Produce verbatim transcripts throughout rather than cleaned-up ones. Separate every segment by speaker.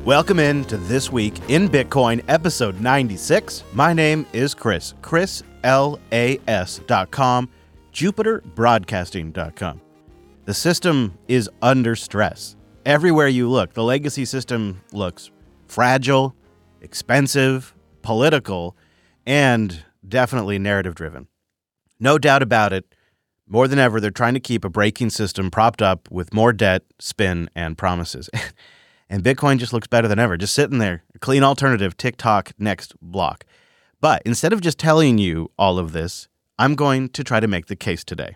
Speaker 1: Welcome in to This Week in Bitcoin, episode ninety-six. My name is Chris, Chris L A S dot com, Jupiter Broadcasting dot com. The system is under stress. Everywhere you look, the legacy system looks fragile, expensive, political, and definitely narrative-driven. No doubt about it, more than ever, they're trying to keep a breaking system propped up with more debt, spin, and promises. And Bitcoin just looks better than ever, just sitting there, a clean alternative, TikTok next block. But instead of just telling you all of this, I'm going to try to make the case today.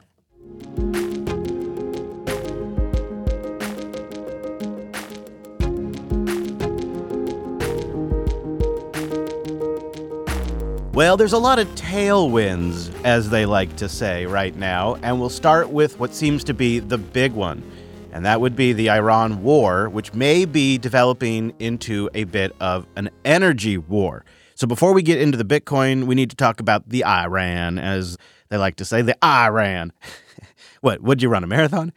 Speaker 1: Well, there's a lot of tailwinds, as they like to say right now, and we'll start with what seems to be the big one. And that would be the Iran war, which may be developing into a bit of an energy war. So before we get into the Bitcoin, we need to talk about the Iran, as they like to say, the Iran. What, would you run a marathon?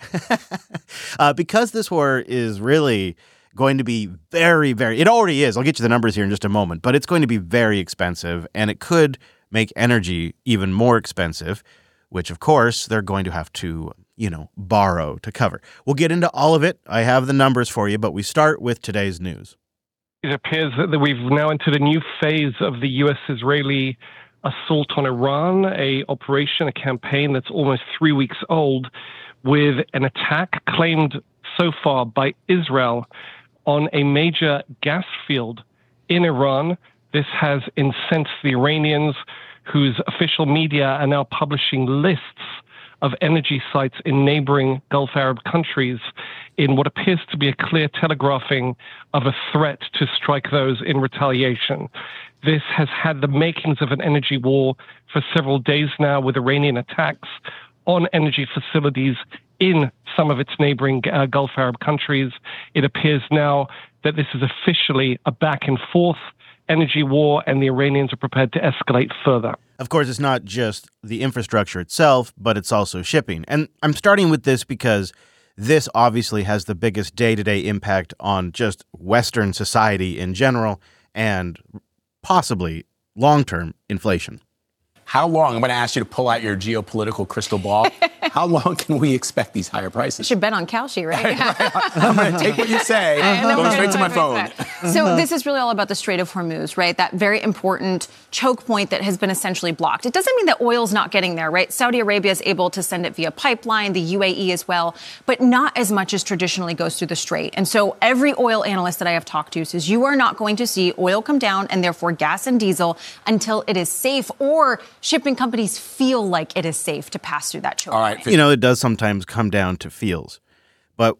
Speaker 1: uh, because this war is really going to be very, very, it already is. I'll get you the numbers here in just a moment, but it's going to be very expensive, and it could make energy even more expensive, which of course they're going to have to you know, borrow to cover. We'll get into all of it. I have the numbers for you, but we start with today's news.
Speaker 2: It appears that we've now entered a new phase of the U S-Israeli assault on Iran, a operation, a campaign that's almost three weeks old, with an attack claimed so far by Israel on a major gas field in Iran. This has incensed the Iranians, whose official media are now publishing lists of energy sites in neighboring Gulf Arab countries in what appears to be a clear telegraphing of a threat to strike those in retaliation. This has had the makings of an energy war for several days now, with Iranian attacks on energy facilities in some of its neighboring uh, Gulf Arab countries. It appears now that this is officially a back and forth energy war, and the Iranians are prepared to escalate further.
Speaker 1: Of course, it's not just the infrastructure itself, but it's also shipping. And I'm starting with this because this obviously has the biggest day-to-day impact on just Western society in general and possibly long-term inflation.
Speaker 3: How long, I'm going to ask you to pull out your geopolitical crystal ball, how long can we expect these higher prices?
Speaker 4: You should bet on Kalshi, right?
Speaker 3: I'm going to take what you say, go straight to my phone.
Speaker 4: So this is really all about the Strait of Hormuz, right? That very important choke point that has been essentially blocked. It doesn't mean that oil's not getting there, right? Saudi Arabia is able to send it via pipeline, the U A E as well, but not as much as traditionally goes through the strait. And so every oil analyst that I have talked to says you are not going to see oil come down and therefore gas and diesel until it is safe, or shipping companies feel like it is safe to pass through that choke.
Speaker 3: All right.
Speaker 1: You know, it does sometimes come down to feels. But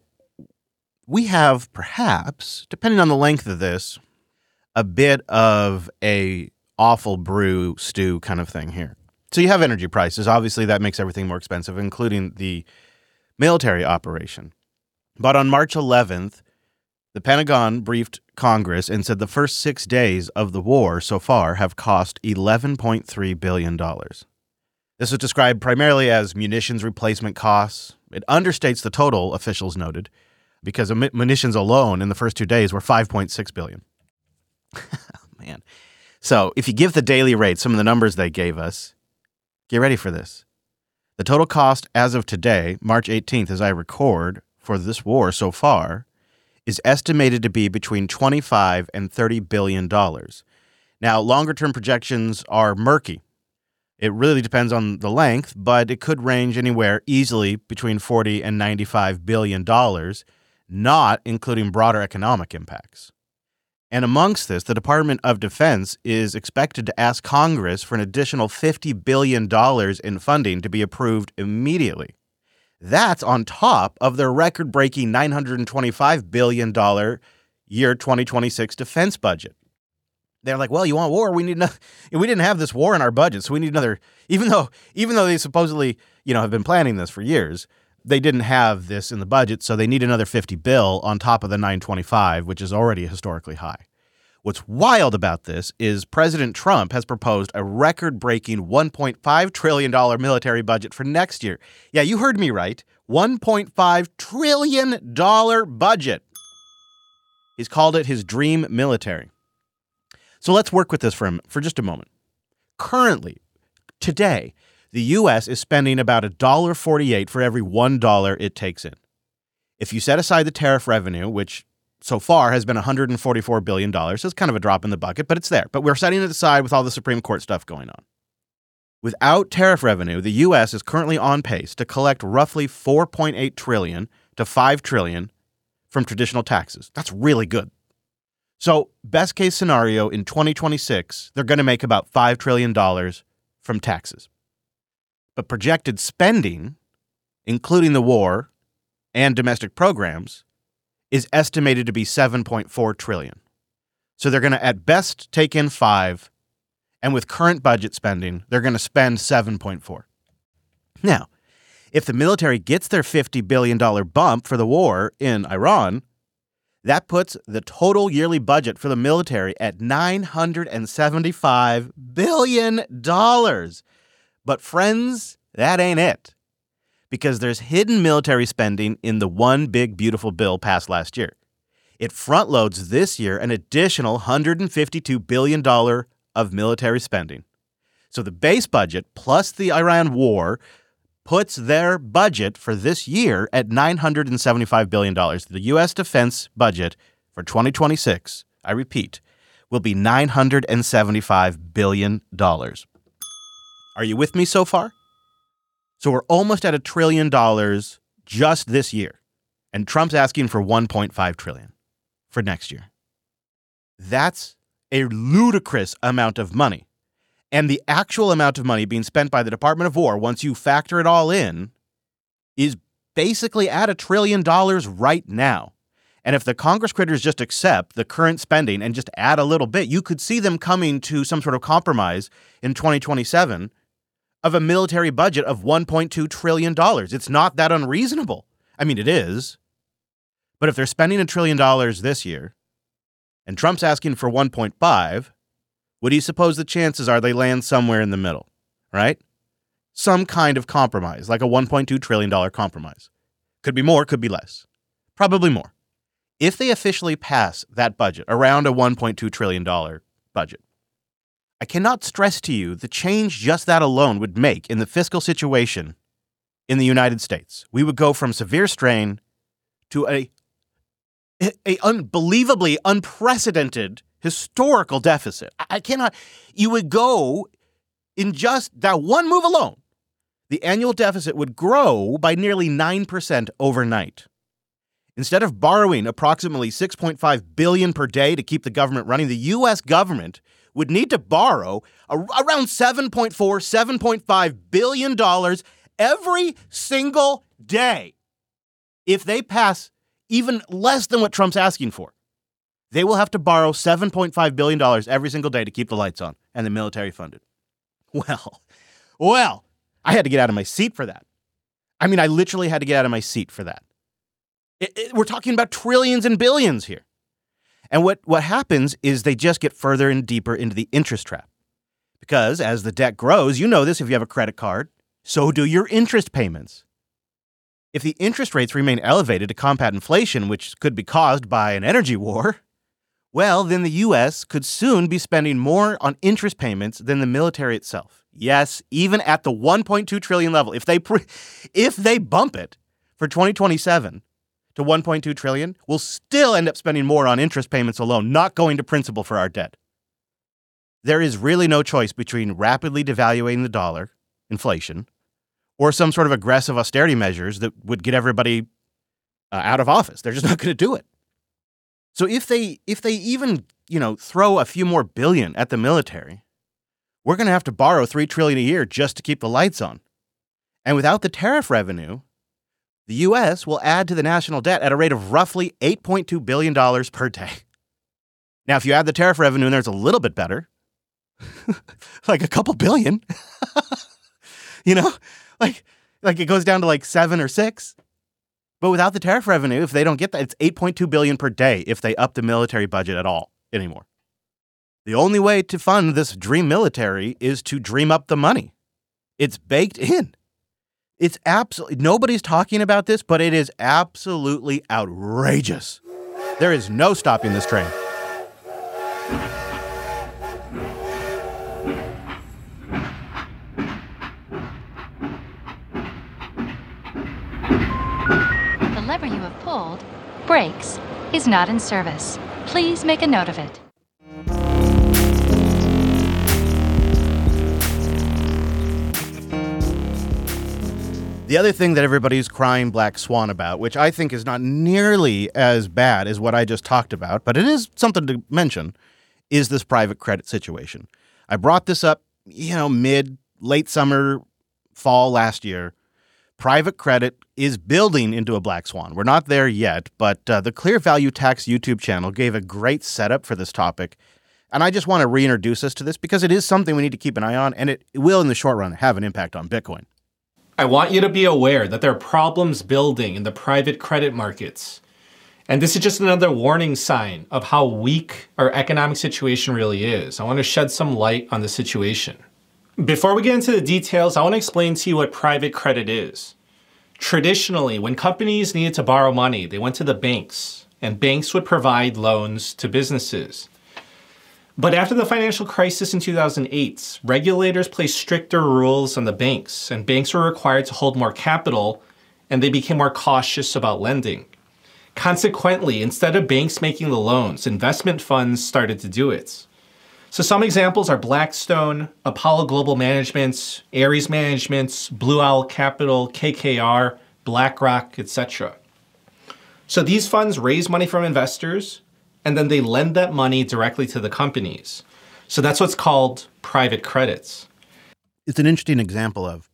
Speaker 1: we have perhaps, depending on the length of this, a bit of a awful brew stew kind of thing here. So you have energy prices. Obviously, that makes everything more expensive, including the military operation. But on March eleventh, the Pentagon briefed Congress and said the first six days of the war so far have cost eleven point three billion dollars. This was described primarily as munitions replacement costs. It understates the total, officials noted, because munitions alone in the first two days were five point six billion dollars. Oh, man. So if you give the daily rate some of the numbers they gave us, get ready for this. The total cost as of today, March eighteenth, as I record, for this war so far, is estimated to be between twenty-five and thirty billion dollars. Now, longer-term projections are murky. It really depends on the length, but it could range anywhere easily between forty and ninety-five billion dollars, not including broader economic impacts. And amongst this, the Department of Defense is expected to ask Congress for an additional fifty billion dollars in funding to be approved immediately. That's on top of their record-breaking nine hundred twenty-five billion dollars year twenty twenty-six defense budget. They're like, well, you want war? We need another. We didn't have this war in our budget, so we need another. Even though, even though they supposedly, you know, have been planning this for years, they didn't have this in the budget, so they need another fifty bill on top of the nine twenty-five, which is already historically high. What's wild about this is President Trump has proposed a record-breaking one point five trillion dollars military budget for next year. Yeah, you heard me right. one point five trillion dollars budget. He's called it his dream military. So let's work with this for, him for just a moment. Currently, today, the U S is spending about one dollar and forty-eight cents for every one dollar it takes in. If you set aside the tariff revenue, which so far has been one hundred forty-four billion dollars, so it's kind of a drop in the bucket, but it's there. But we're setting it aside with all the Supreme Court stuff going on. Without tariff revenue, the U S is currently on pace to collect roughly four point eight trillion dollars to five trillion dollars from traditional taxes. That's really good. So best case scenario, in twenty twenty-six, they're going to make about five trillion dollars from taxes. But projected spending, including the war and domestic programs, is estimated to be seven point four trillion dollars. So they're going to at best take in five, and with current budget spending, they're going to spend seven point four. Now, if the military gets their fifty billion dollars bump for the war in Iran, that puts the total yearly budget for the military at nine hundred seventy-five billion dollars. But friends, that ain't it. Because there's hidden military spending in the one big beautiful bill passed last year. It front loads this year an additional one hundred fifty-two billion dollars of military spending. So the base budget plus the Iran war puts their budget for this year at nine hundred seventy-five billion dollars. The U S defense budget for twenty twenty-six, I repeat, will be nine hundred seventy-five billion dollars. Are you with me so far? So we're almost at a trillion dollars just this year. And Trump's asking for one point five trillion dollars for next year. That's a ludicrous amount of money. And the actual amount of money being spent by the Department of War, once you factor it all in, is basically at a trillion dollars right now. And if the Congress critters just accept the current spending and just add a little bit, you could see them coming to some sort of compromise in twenty twenty-seven of a military budget of one point two trillion dollars. It's not that unreasonable. I mean, it is. But if they're spending a trillion dollars this year and Trump's asking for one point five, what do you suppose the chances are they land somewhere in the middle, right? Some kind of compromise, like a one point two trillion dollars compromise. Could be more, could be less. Probably more. If they officially pass that budget, around a one point two trillion dollars budget, I cannot stress to you the change just that alone would make in the fiscal situation in the United States. We would go from severe strain to a, a unbelievably unprecedented historical deficit. I cannot, you would go in just that one move alone. The annual deficit would grow by nearly nine percent overnight. Instead of borrowing approximately six point five billion dollars per day to keep the government running, the U S government would need to borrow around seven point four, seven point five billion dollars every single day. If they pass even less than what Trump's asking for, they will have to borrow seven point five billion dollars every single day to keep the lights on and the military funded. Well, well, I had to get out of my seat for that. I mean, I literally had to get out of my seat for that. It, it, we're talking about trillions and billions here. And what, what happens is they just get further and deeper into the interest trap. Because as the debt grows, you know this if you have a credit card, so do your interest payments. If the interest rates remain elevated to combat inflation, which could be caused by an energy war, well, then the U S could soon be spending more on interest payments than the military itself. Yes, even at the one point two trillion dollars level, if they pre- if they bump it for twenty twenty-seven to one point two trillion dollars, we'll still end up spending more on interest payments alone, not going to principal for our debt. There is really no choice between rapidly devaluing the dollar, inflation, or some sort of aggressive austerity measures that would get everybody uh, out of office. They're just not going to do it. So if they if they even, you know, throw a few more billion at the military, we're going to have to borrow three trillion dollars a year just to keep the lights on. And without the tariff revenue, the U S will add to the national debt at a rate of roughly eight point two billion dollars per day. Now, if you add the tariff revenue in there, it's a little bit better. Like a couple billion. You know, like, like it goes down to like seven or six. But without the tariff revenue, if they don't get that, it's eight point two billion dollars per day if they up the military budget at all anymore. The only way to fund this dream military is to dream up the money. It's baked in. It's absolutely, nobody's talking about this, but it is absolutely outrageous. There is no stopping this train.
Speaker 5: The lever you have pulled, brakes, is not in service. Please make a note of it.
Speaker 1: The other thing that everybody's crying black swan about, which I think is not nearly as bad as what I just talked about, but it is something to mention, is this private credit situation. I brought this up, you know, mid, late summer, fall last year. Private credit is building into a black swan. We're not there yet, but uh, the Clear Value Tax YouTube channel gave a great setup for this topic. And I just want to reintroduce us to this because it is something we need to keep an eye on, and it will, in the short run, have an impact on Bitcoin.
Speaker 6: I want you to be aware that there are problems building in the private credit markets. And this is just another warning sign of how weak our economic situation really is. I want to shed some light on the situation. Before we get into the details, I want to explain to you what private credit is. Traditionally, when companies needed to borrow money, they went to the banks, and banks would provide loans to businesses. But after the financial crisis in two thousand eight, regulators placed stricter rules on the banks, and banks were required to hold more capital, and they became more cautious about lending. Consequently, instead of banks making the loans, investment funds started to do it. So some examples are Blackstone, Apollo Global Management, Ares Management, Blue Owl Capital, K K R, BlackRock, et cetera. So these funds raise money from investors, and then they lend that money directly to the companies. So that's what's called private credits.
Speaker 1: It's an interesting example of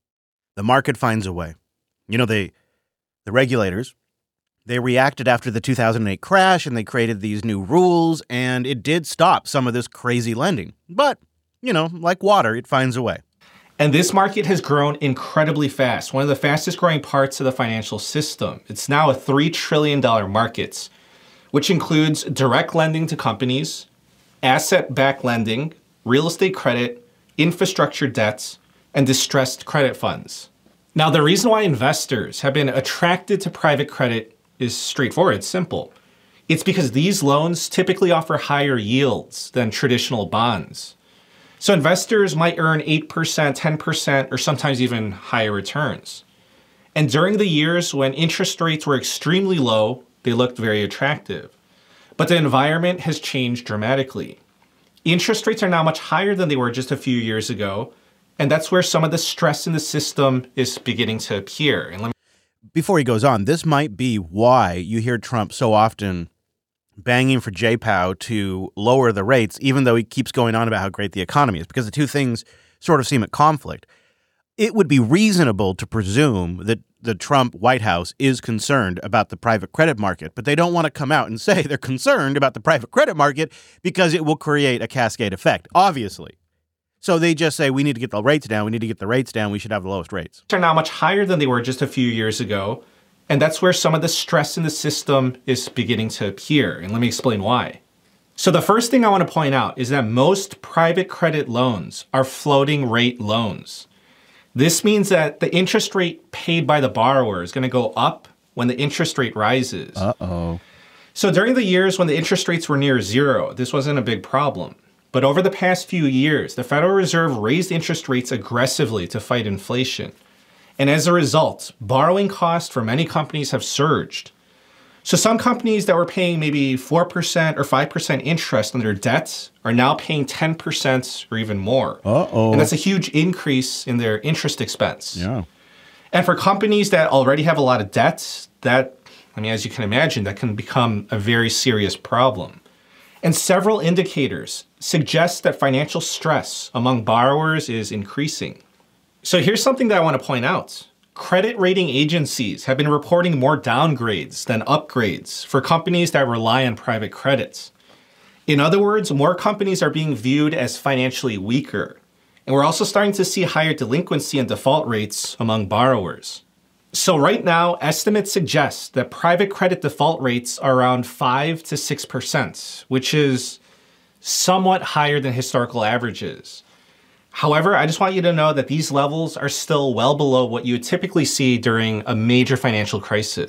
Speaker 1: the market finds a way. You know, they, the regulators, they reacted after the two thousand eight crash, and they created these new rules, and it did stop some of this crazy lending. But, you know, like water, it finds a way.
Speaker 6: And this market has grown incredibly fast, one of the fastest growing parts of the financial system. It's now a three trillion dollars market, which includes direct lending to companies, asset-backed lending, real estate credit, infrastructure debts, and distressed credit funds. Now, the reason why investors have been attracted to private credit is straightforward, it's simple. It's because these loans typically offer higher yields than traditional bonds. So investors might earn eight percent, ten percent, or sometimes even higher returns. And during the years when interest rates were extremely low, they looked very attractive. But the environment has changed dramatically. Interest rates are now much higher than they were just a few years ago, and that's where some of the stress in the system is beginning to appear. And let me
Speaker 1: Before he goes on, this might be why you hear Trump so often banging for J POW to lower the rates, even though he keeps going on about how great the economy is, because the two things sort of seem at conflict. It would be reasonable to presume that the Trump White House is concerned about the private credit market, but they don't want to come out and say they're concerned about the private credit market because it will create a cascade effect, obviously. So they just say, we need to get the rates down, we need to get the rates down, we should have the lowest rates.
Speaker 6: Are now much higher than they were just a few years ago, and that's where some of the stress in the system is beginning to appear, and let me explain why. So the first thing I want to point out is that most private credit loans are floating rate loans. This means that the interest rate paid by the borrower is going to go up when the interest rate rises.
Speaker 1: Uh-oh.
Speaker 6: So during the years when the interest rates were near zero, this wasn't a big problem. But over the past few years, the Federal Reserve raised interest rates aggressively to fight inflation. And as a result, borrowing costs for many companies have surged. So some companies that were paying maybe four percent or five percent interest on their debts are now paying ten percent or even more.
Speaker 1: Uh-oh.
Speaker 6: And that's a huge increase in their interest expense.
Speaker 1: Yeah.
Speaker 6: And for companies that already have a lot of debts, that, I mean, as you can imagine, that can become a very serious problem. And several indicators suggest that financial stress among borrowers is increasing. So here's something that I want to point out. Credit rating agencies have been reporting more downgrades than upgrades for companies that rely on private credits. In other words, more companies are being viewed as financially weaker. And we're also starting to see higher delinquency and default rates among borrowers. So right now, estimates suggest that private credit default rates are around five to six percent, which is somewhat higher than historical averages. However, I just want you to know that these levels are still well below what you would typically see during a major financial crisis.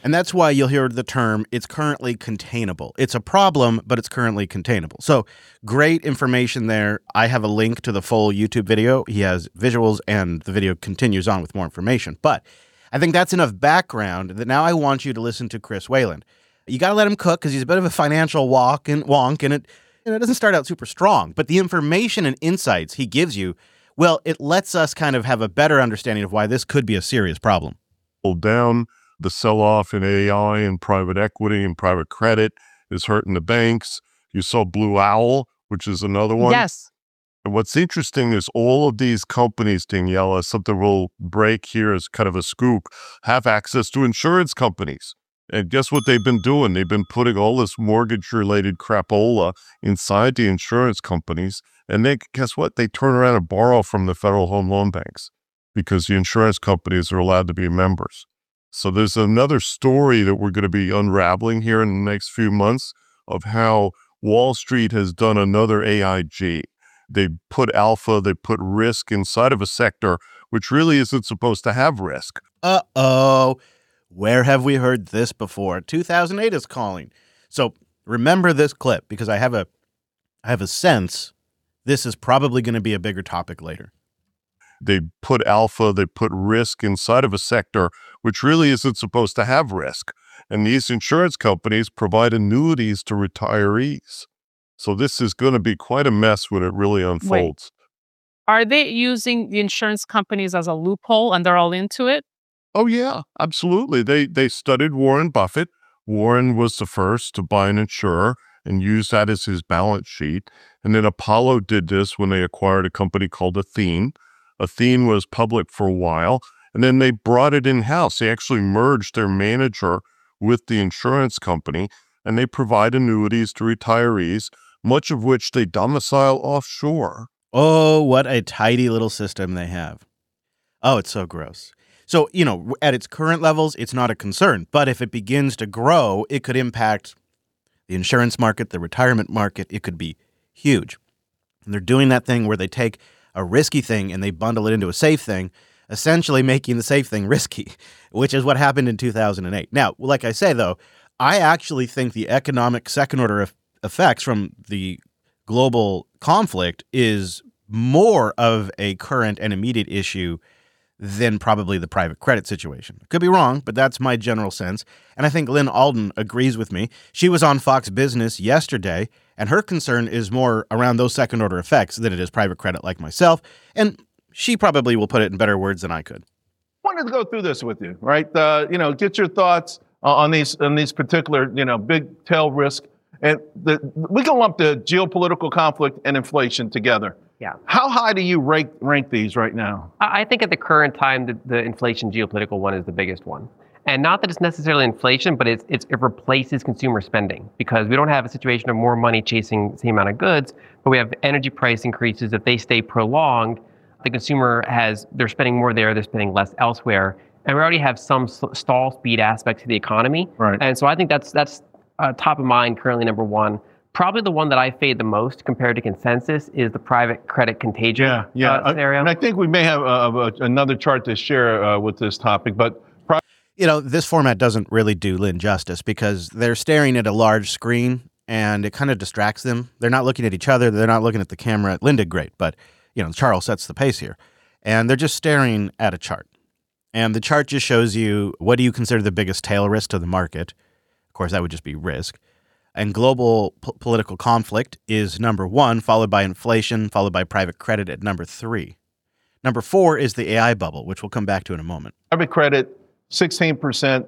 Speaker 1: And that's why you'll hear the term, it's currently containable. It's a problem, but it's currently containable. So great information there. I have a link to the full YouTube video. He has visuals, and the video continues on with more information. But I think that's enough background that now I want you to listen to Chris Whalen. You got to let him cook because he's a bit of a financial walk and wonk, and it, you know, it doesn't start out super strong. But the information and insights he gives you, well, it lets us kind of have a better understanding of why this could be a serious problem.
Speaker 7: Down. The sell-off in A I and private equity and private credit is hurting the banks. You saw Blue Owl, which is another one.
Speaker 8: Yes.
Speaker 7: And what's interesting is all of these companies, Daniela, something we'll break here as kind of a scoop, have access to insurance companies. And guess what they've been doing? They've been putting all this mortgage-related crapola inside the insurance companies. And then guess what? They turn around and borrow from the federal home loan banks because the insurance companies are allowed to be members. So there's another story that we're going to be unraveling here in the next few months of how Wall Street has done another A I G. They put alpha, they put risk inside of a sector, which really isn't supposed to have risk.
Speaker 1: Uh-oh. Where have we heard this before? two thousand eight is calling. So remember this clip because I have a, I have a sense this is probably going to be a bigger topic later.
Speaker 7: They put alpha, they put risk inside of a sector, which really isn't supposed to have risk. And these insurance companies provide annuities to retirees. So this is going to be quite a mess when it really unfolds.
Speaker 8: Wait. Are they using the insurance companies as a loophole and they're all into it?
Speaker 7: Oh, yeah, absolutely. They, they studied Warren Buffett. Warren was the first to buy an insurer and use that as his balance sheet. And then Apollo did this when they acquired a company called Athene. Athene was public for a while, and then they brought it in-house. They actually merged their manager with the insurance company, and they provide annuities to retirees, much of which they domicile offshore.
Speaker 1: Oh, what a tidy little system they have. Oh, it's so gross. So, you know, at its current levels, it's not a concern. But if it begins to grow, it could impact the insurance market, the retirement market. It could be huge. And they're doing that thing where they take a risky thing and they bundle it into a safe thing, essentially making the safe thing risky, which is what happened in two thousand eight. Now, like I say, though, I actually think the economic second-order e- effects from the global conflict is more of a current and immediate issue than probably the private credit situation. Could be wrong, but that's my general sense. And I think Lynn Alden agrees with me. She was on Fox Business yesterday, and her concern is more around those second-order effects than it is private credit like myself. And she probably will put it in better words than I could.
Speaker 9: I wanted to go through this with you, right? Uh, you know, get your thoughts uh, on these on these particular, you know, big tail risk. And the, we can lump the geopolitical conflict and inflation together.
Speaker 10: Yeah.
Speaker 9: How high do you rank rank these right now?
Speaker 10: I think at the current time, the, the inflation geopolitical one is the biggest one. And not that it's necessarily inflation, but it's, it's, it replaces consumer spending because we don't have a situation of more money chasing the same amount of goods, but we have energy price increases. If they stay prolonged, the consumer has, they're spending more there, they're spending less elsewhere. And we already have some stall speed aspects to the economy.
Speaker 9: Right.
Speaker 10: And so I think that's, that's uh, top of mind currently, number one. Probably the one that I fade the most compared to consensus is the private credit contagion
Speaker 9: yeah, yeah.
Speaker 10: uh, scenario.
Speaker 9: And I think we may have uh, another chart to share uh, with this topic, but
Speaker 1: you know, this format doesn't really do Lynn justice because they're staring at a large screen and it kind of distracts them. They're not looking at each other. They're not looking at the camera. Lynn did great, but, you know, Charles sets the pace here. And they're just staring at a chart. And the chart just shows you what do you consider the biggest tail risk to the market. Of course, that would just be risk. And global p- political conflict is number one, followed by inflation, followed by private credit at number three. Number four is the A I bubble, which we'll come back to in a moment.
Speaker 9: Private credit, sixteen percent.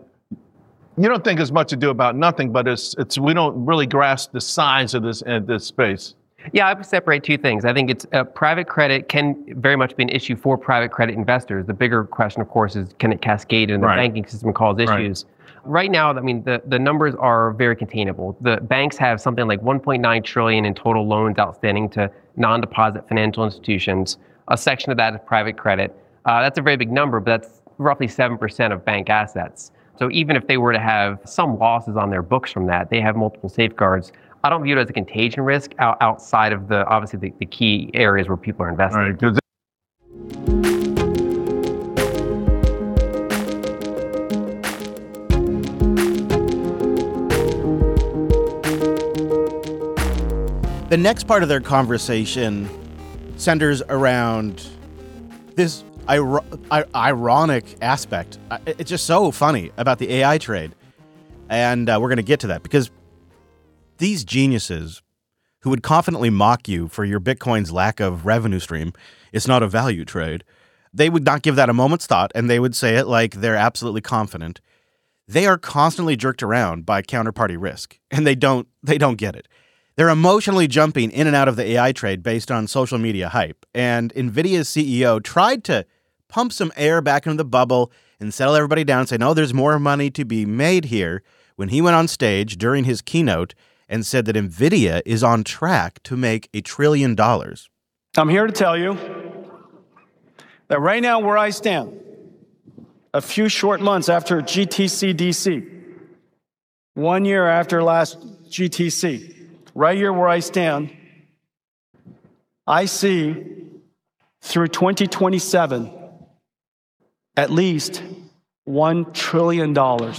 Speaker 9: You don't think it's much to do about nothing, but it's it's we don't really grasp the size of this uh, this space.
Speaker 10: Yeah, I would separate two things. I think it's uh, private credit can very much be an issue for private credit investors. The bigger question, of course, is can it cascade in the
Speaker 9: Right.
Speaker 10: banking system and cause issues? Right. Right now, I mean, the, the numbers are very containable. The banks have something like one point nine trillion dollars in total loans outstanding to non-deposit financial institutions. A section of that is private credit. Uh, that's a very big number, but that's roughly seven percent of bank assets. So even if they were to have some losses on their books from that, they have multiple safeguards. I don't view it as a contagion risk out, outside of the, obviously, the, the key areas where people are investing.
Speaker 9: All right, 'cause
Speaker 1: The next part of their conversation centers around this ir- ir- ironic aspect. It's just so funny about the A I trade. And uh, we're going to get to that because these geniuses who would confidently mock you for your Bitcoin's lack of revenue stream, it's not a value trade, they would not give that a moment's thought, and they would say it like they're absolutely confident. They are constantly jerked around by counterparty risk, and they don't they don't get it. They're emotionally jumping in and out of the A I trade based on social media hype, and NVIDIA's C E O tried to pump some air back into the bubble and settle everybody down and say, no, there's more money to be made here, when he went on stage during his keynote and said that NVIDIA is on track to make a trillion dollars.
Speaker 11: I'm here to tell you that right now where I stand, a few short months after G T C D C, one year after last G T C, right here where I stand, I see through twenty twenty-seven at least one trillion dollars.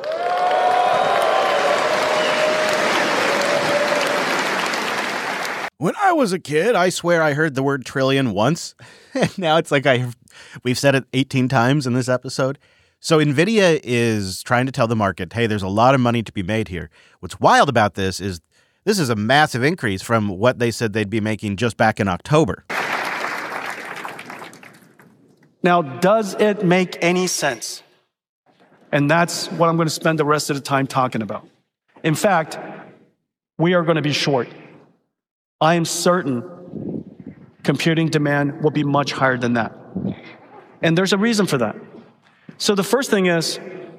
Speaker 1: When I was a kid, I swear I heard the word trillion once. And now it's like I we've said it eighteen times in this episode. So NVIDIA is trying to tell the market, hey, there's a lot of money to be made here. What's wild about this is this is a massive increase from what they said they'd be making just back in October.
Speaker 11: Now, does it make any sense? And that's what I'm going to spend the rest of the time talking about. In fact, we are going to be short. I am certain computing demand will be much higher than that. And there's a reason for that. So the first thing is,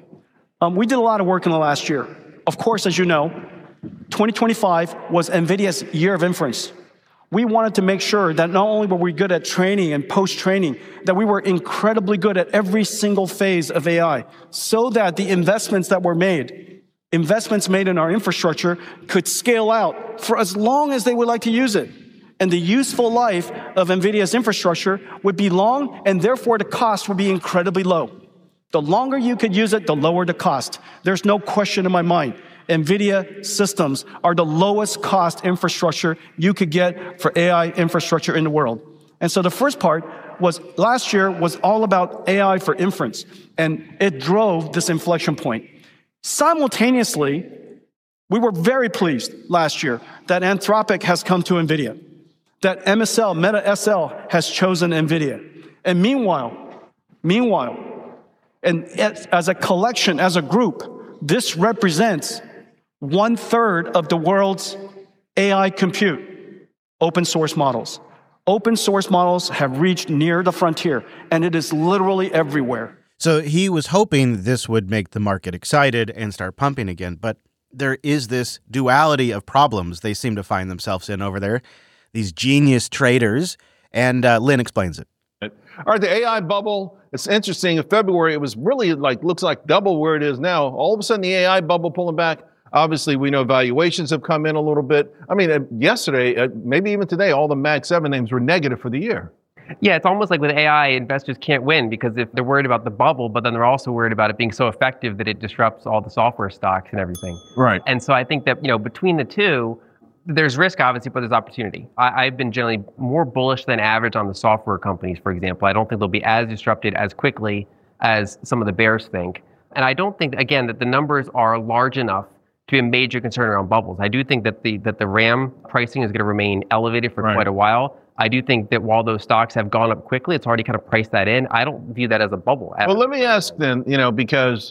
Speaker 11: um, we did a lot of work in the last year. Of course, as you know, twenty twenty-five was NVIDIA's year of inference. We wanted to make sure that not only were we good at training and post-training, that we were incredibly good at every single phase of A I, so that the investments that were made, investments made in our infrastructure, could scale out for as long as they would like to use it. And the useful life of NVIDIA's infrastructure would be long, and therefore the cost would be incredibly low. The longer you could use it, the lower the cost. There's no question in my mind. NVIDIA systems are the lowest cost infrastructure you could get for A I infrastructure in the world. And so the first part was, last year was all about A I for inference, and it drove this inflection point. Simultaneously, we were very pleased last year that Anthropic has come to NVIDIA, that M S L, Meta S L, has chosen NVIDIA. And meanwhile, meanwhile, and as a collection, as a group, this represents one third of the world's A I compute, open source models. Open source models have reached near the frontier, and it is literally everywhere.
Speaker 1: So he was hoping this would make the market excited and start pumping again, but there is this duality of problems they seem to find themselves in over there, these genius traders, and uh, Lynn explains it.
Speaker 9: All right, the A I bubble, it's interesting. In February, it was really like, looks like double where it is now. All of a sudden, the A I bubble pulling back. Obviously, we know valuations have come in a little bit. I mean, uh, yesterday, uh, maybe even today, all the Mag seven names were negative for the year.
Speaker 10: Yeah, it's almost like with A I, investors can't win because if they're worried about the bubble, but then they're also worried about it being so effective that it disrupts all the software stocks and everything.
Speaker 9: Right.
Speaker 10: And so I think that, you know, between the two, there's risk, obviously, but there's opportunity. I, I've been generally more bullish than average on the software companies, for example. I don't think they'll be as disrupted as quickly as some of the bears think. And I don't think, again, that the numbers are large enough to be a major concern around bubbles. I do think that the that the RAM pricing is going to remain elevated for
Speaker 9: Right.
Speaker 10: quite a while. I do think that while those stocks have gone up quickly, it's already kind of priced that in. I don't view that as a bubble.
Speaker 9: Well, let me ask then, you know, because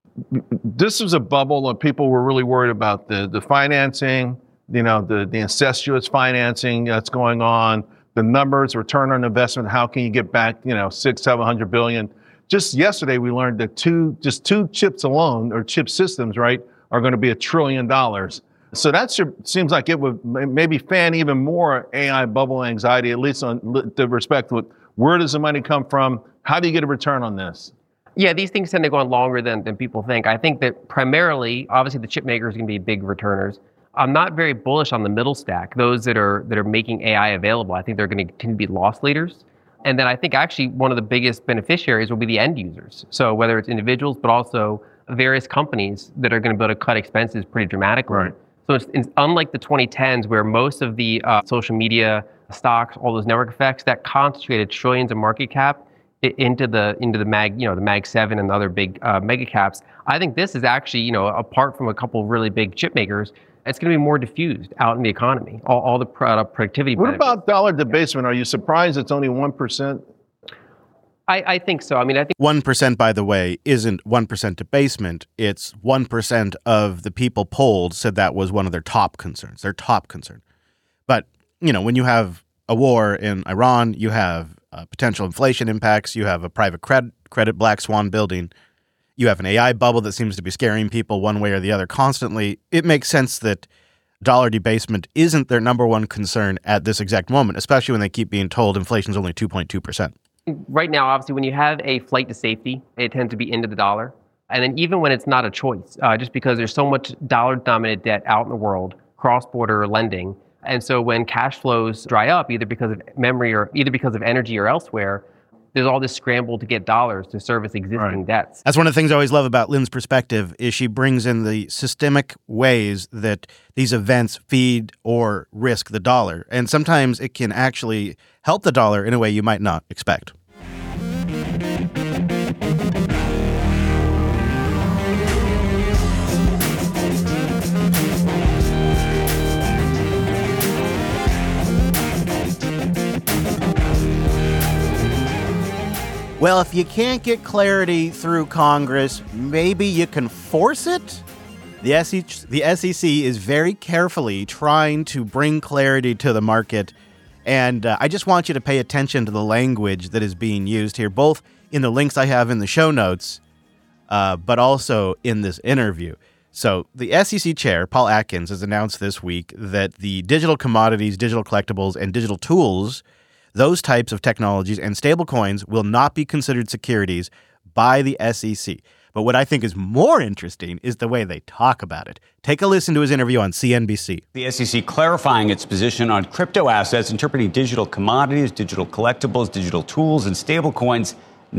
Speaker 9: this was a bubble and people were really worried about the, the financing, you know, the, the incestuous financing that's going on, the numbers, return on investment, how can you get back, you know, six, seven hundred billion. Just yesterday, we learned that two, just two chips alone, or chip systems, right, are going to be a trillion dollars. So that should, seems like it would maybe fan even more A I bubble anxiety, at least on the respect with where does the money come from? How do you get a return on this?
Speaker 10: Yeah, these things tend to go on longer than, than people think. I think that primarily, obviously, the chip makers are going to be big returners. I'm not very bullish on the middle stack, those that are that are making A I available. I think they're going to continue to be loss leaders. And then I think actually one of the biggest beneficiaries will be the end users. So whether it's individuals, but also various companies that are going to be able to cut expenses pretty dramatically.
Speaker 9: Right.
Speaker 10: So it's, it's unlike the twenty tens where most of the uh, social media stocks, all those network effects, that concentrated trillions of market cap into the into the mag, you know, the Mag seven and the other big uh, mega caps. I think this is actually, you know, apart from a couple of really big chip makers, it's going to be more diffused out in the economy. All, all the product productivity.
Speaker 9: What
Speaker 10: benefits.
Speaker 9: about dollar debasement? Are you surprised it's only one percent?
Speaker 10: I, I think so. I mean, I think
Speaker 1: one percent, by the way, isn't one percent debasement. It's one percent of the people polled said that was one of their top concerns, their top concern. But, you know, when you have a war in Iran, you have uh, potential inflation impacts, you have a private cred- credit black swan building, you have an A I bubble that seems to be scaring people one way or the other constantly. It makes sense that dollar debasement isn't their number one concern at this exact moment, especially when they keep being told inflation is only two point two percent.
Speaker 10: Right now, obviously, when you have a flight to safety, it tends to be into the dollar. And then even when it's not a choice, uh, just because there's so much dollar-denominated debt out in the world, cross-border lending. And so when cash flows dry up, either because of memory or either because of energy or elsewhere, there's all this scramble to get dollars to service existing right. debts.
Speaker 1: That's one of the things I always love about Lynn's perspective is she brings in the systemic ways that these events feed or risk the dollar. And sometimes it can actually help the dollar in a way you might not expect. Well, if you can't get clarity through Congress, maybe you can force it? The S E C, the S E C is very carefully trying to bring clarity to the market, and uh, I just want you to pay attention to the language that is being used here, both in the links I have in the show notes, uh, but also in this interview. So the S E C chair, Paul Atkins, has announced this week that the digital commodities, digital collectibles, and digital tools, those types of technologies and stablecoins will not be considered securities by the S E C. But what I think is more interesting is the way they talk about it. Take a listen to his interview on C N B C.
Speaker 12: The S E C clarifying its position on crypto assets, interpreting digital commodities, digital collectibles, digital tools, and stablecoins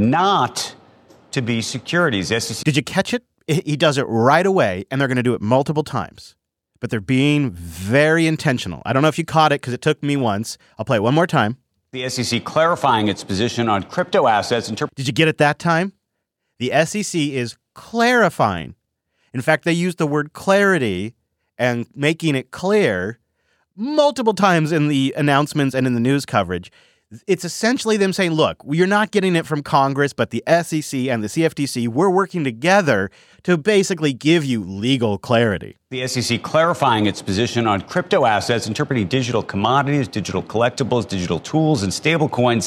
Speaker 12: not to be securities. S E C.
Speaker 1: Did you catch it? He does it right away, and they're going to do it multiple times. But they're being very intentional. I don't know if you caught it because it took me once. I'll play it one more time.
Speaker 12: The S E C clarifying its position on crypto assets. Interp-
Speaker 1: Did you get it that time? The S E C is clarifying. In fact, they use the word clarity and making it clear multiple times in the announcements and in the news coverage. It's essentially them saying, look, you're not getting it from Congress, but the S E C and the C F T C, we're working together to basically give you legal clarity.
Speaker 12: The S E C clarifying its position on crypto assets, interpreting digital commodities, digital collectibles, digital tools, and stablecoins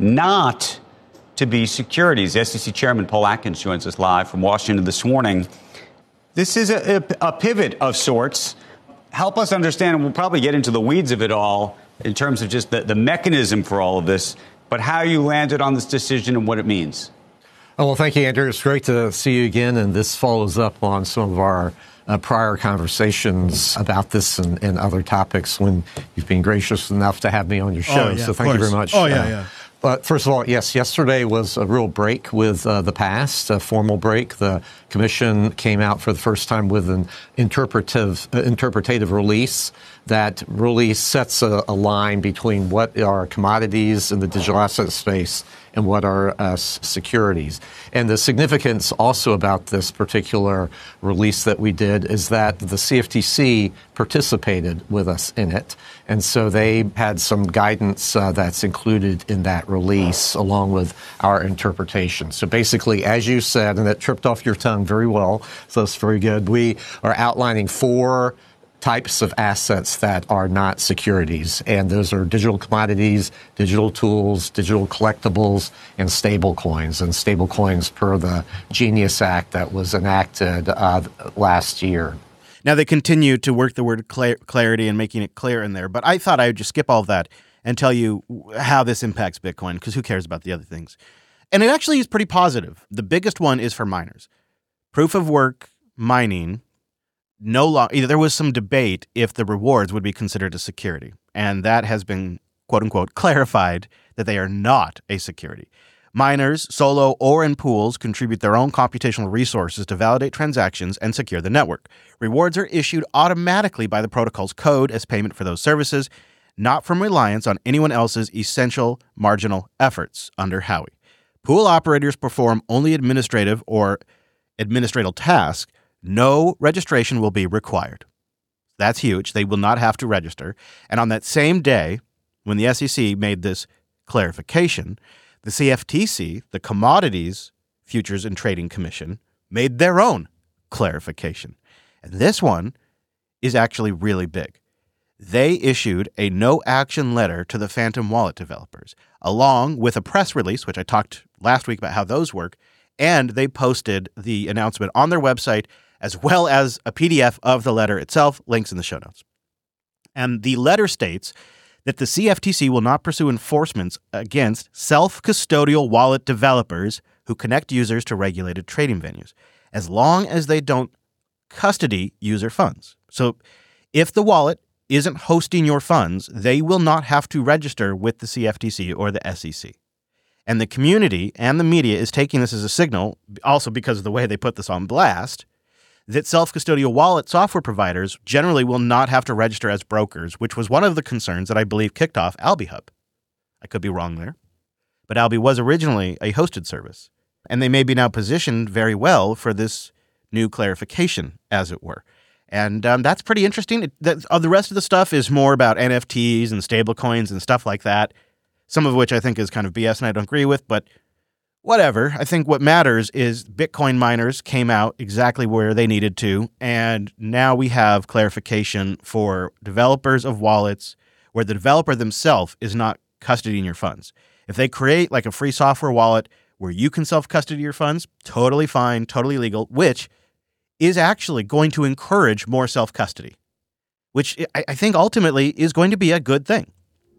Speaker 12: not to be securities. S E C Chairman Paul Atkins joins us live from Washington this morning. This is a, a, a pivot of sorts. Help us understand, and we'll probably get into the weeds of it all in terms of just the, the mechanism for all of this, but how you landed on this decision and what it means.
Speaker 13: Oh, well, thank you, Andrew. It's great to see you again. And this follows up on some of our uh, prior conversations about this and, and other topics when you've been gracious enough to have me on your show.
Speaker 14: Oh, yeah,
Speaker 13: so thank you very much.
Speaker 14: Oh, yeah,
Speaker 13: uh,
Speaker 14: yeah.
Speaker 13: But first of all, yes, yesterday was a real break with uh, the past, a formal break. The commission came out for the first time with an interpretive, uh, interpretative release that really sets a, a line between what are commodities in the digital asset space and what are uh, securities. And the significance also about this particular release that we did is that the C F T C participated with us in it. And so they had some guidance uh, that's included in that release along with our interpretation. So basically, as you said, and that tripped off your tongue very well, so it's very good, we are outlining four types of assets that are not securities. And those are digital commodities, digital tools, digital collectibles, and stable coins. And stable coins per the Genius Act that was enacted uh, last year.
Speaker 1: Now, they continue to work the word cl- clarity and making it clear in there. But I thought I would just skip all of that and tell you how this impacts Bitcoin, because who cares about the other things? And it actually is pretty positive. The biggest one is for miners. Proof of work mining. No longer, there was some debate if the rewards would be considered a security, and that has been, quote unquote, clarified that they are not a security. Miners, solo or in pools, contribute their own computational resources to validate transactions and secure the network. Rewards are issued automatically by the protocol's code as payment for those services, not from reliance on anyone else's essential marginal efforts under Howey. Pool operators perform only administrative or administrative tasks. No registration will be required. That's huge. They will not have to register. And on that same day, when the S E C made this clarification, the C F T C, the Commodities Futures and Trading Commission, made their own clarification. And this one is actually really big. They issued a no-action letter to the Phantom Wallet developers, along with a press release, which I talked last week about how those work, and they posted the announcement on their website, as well as a P D F of the letter itself, links in the show notes. And the letter states that the C F T C will not pursue enforcements against self-custodial wallet developers who connect users to regulated trading venues, as long as they don't custody user funds. So if the wallet isn't hosting your funds, they will not have to register with the C F T C or the S E C. And the community and the media is taking this as a signal, also because of the way they put this on blast, that self-custodial wallet software providers generally will not have to register as brokers, which was one of the concerns that I believe kicked off AlbiHub. I could be wrong there, but Albi was originally a hosted service, and they may be now positioned very well for this new clarification, as it were. And um, that's pretty interesting. It, that, uh, the rest of the stuff is more about N F Ts and stablecoins and stuff like that, some of which I think is kind of B S and I don't agree with, but whatever. I think what matters is Bitcoin miners came out exactly where they needed to, and now we have clarification for developers of wallets where the developer themselves is not custodying your funds. If they create like a free software wallet where you can self-custody your funds, totally fine, totally legal, which is actually going to encourage more self-custody, which I think ultimately is going to be a good thing.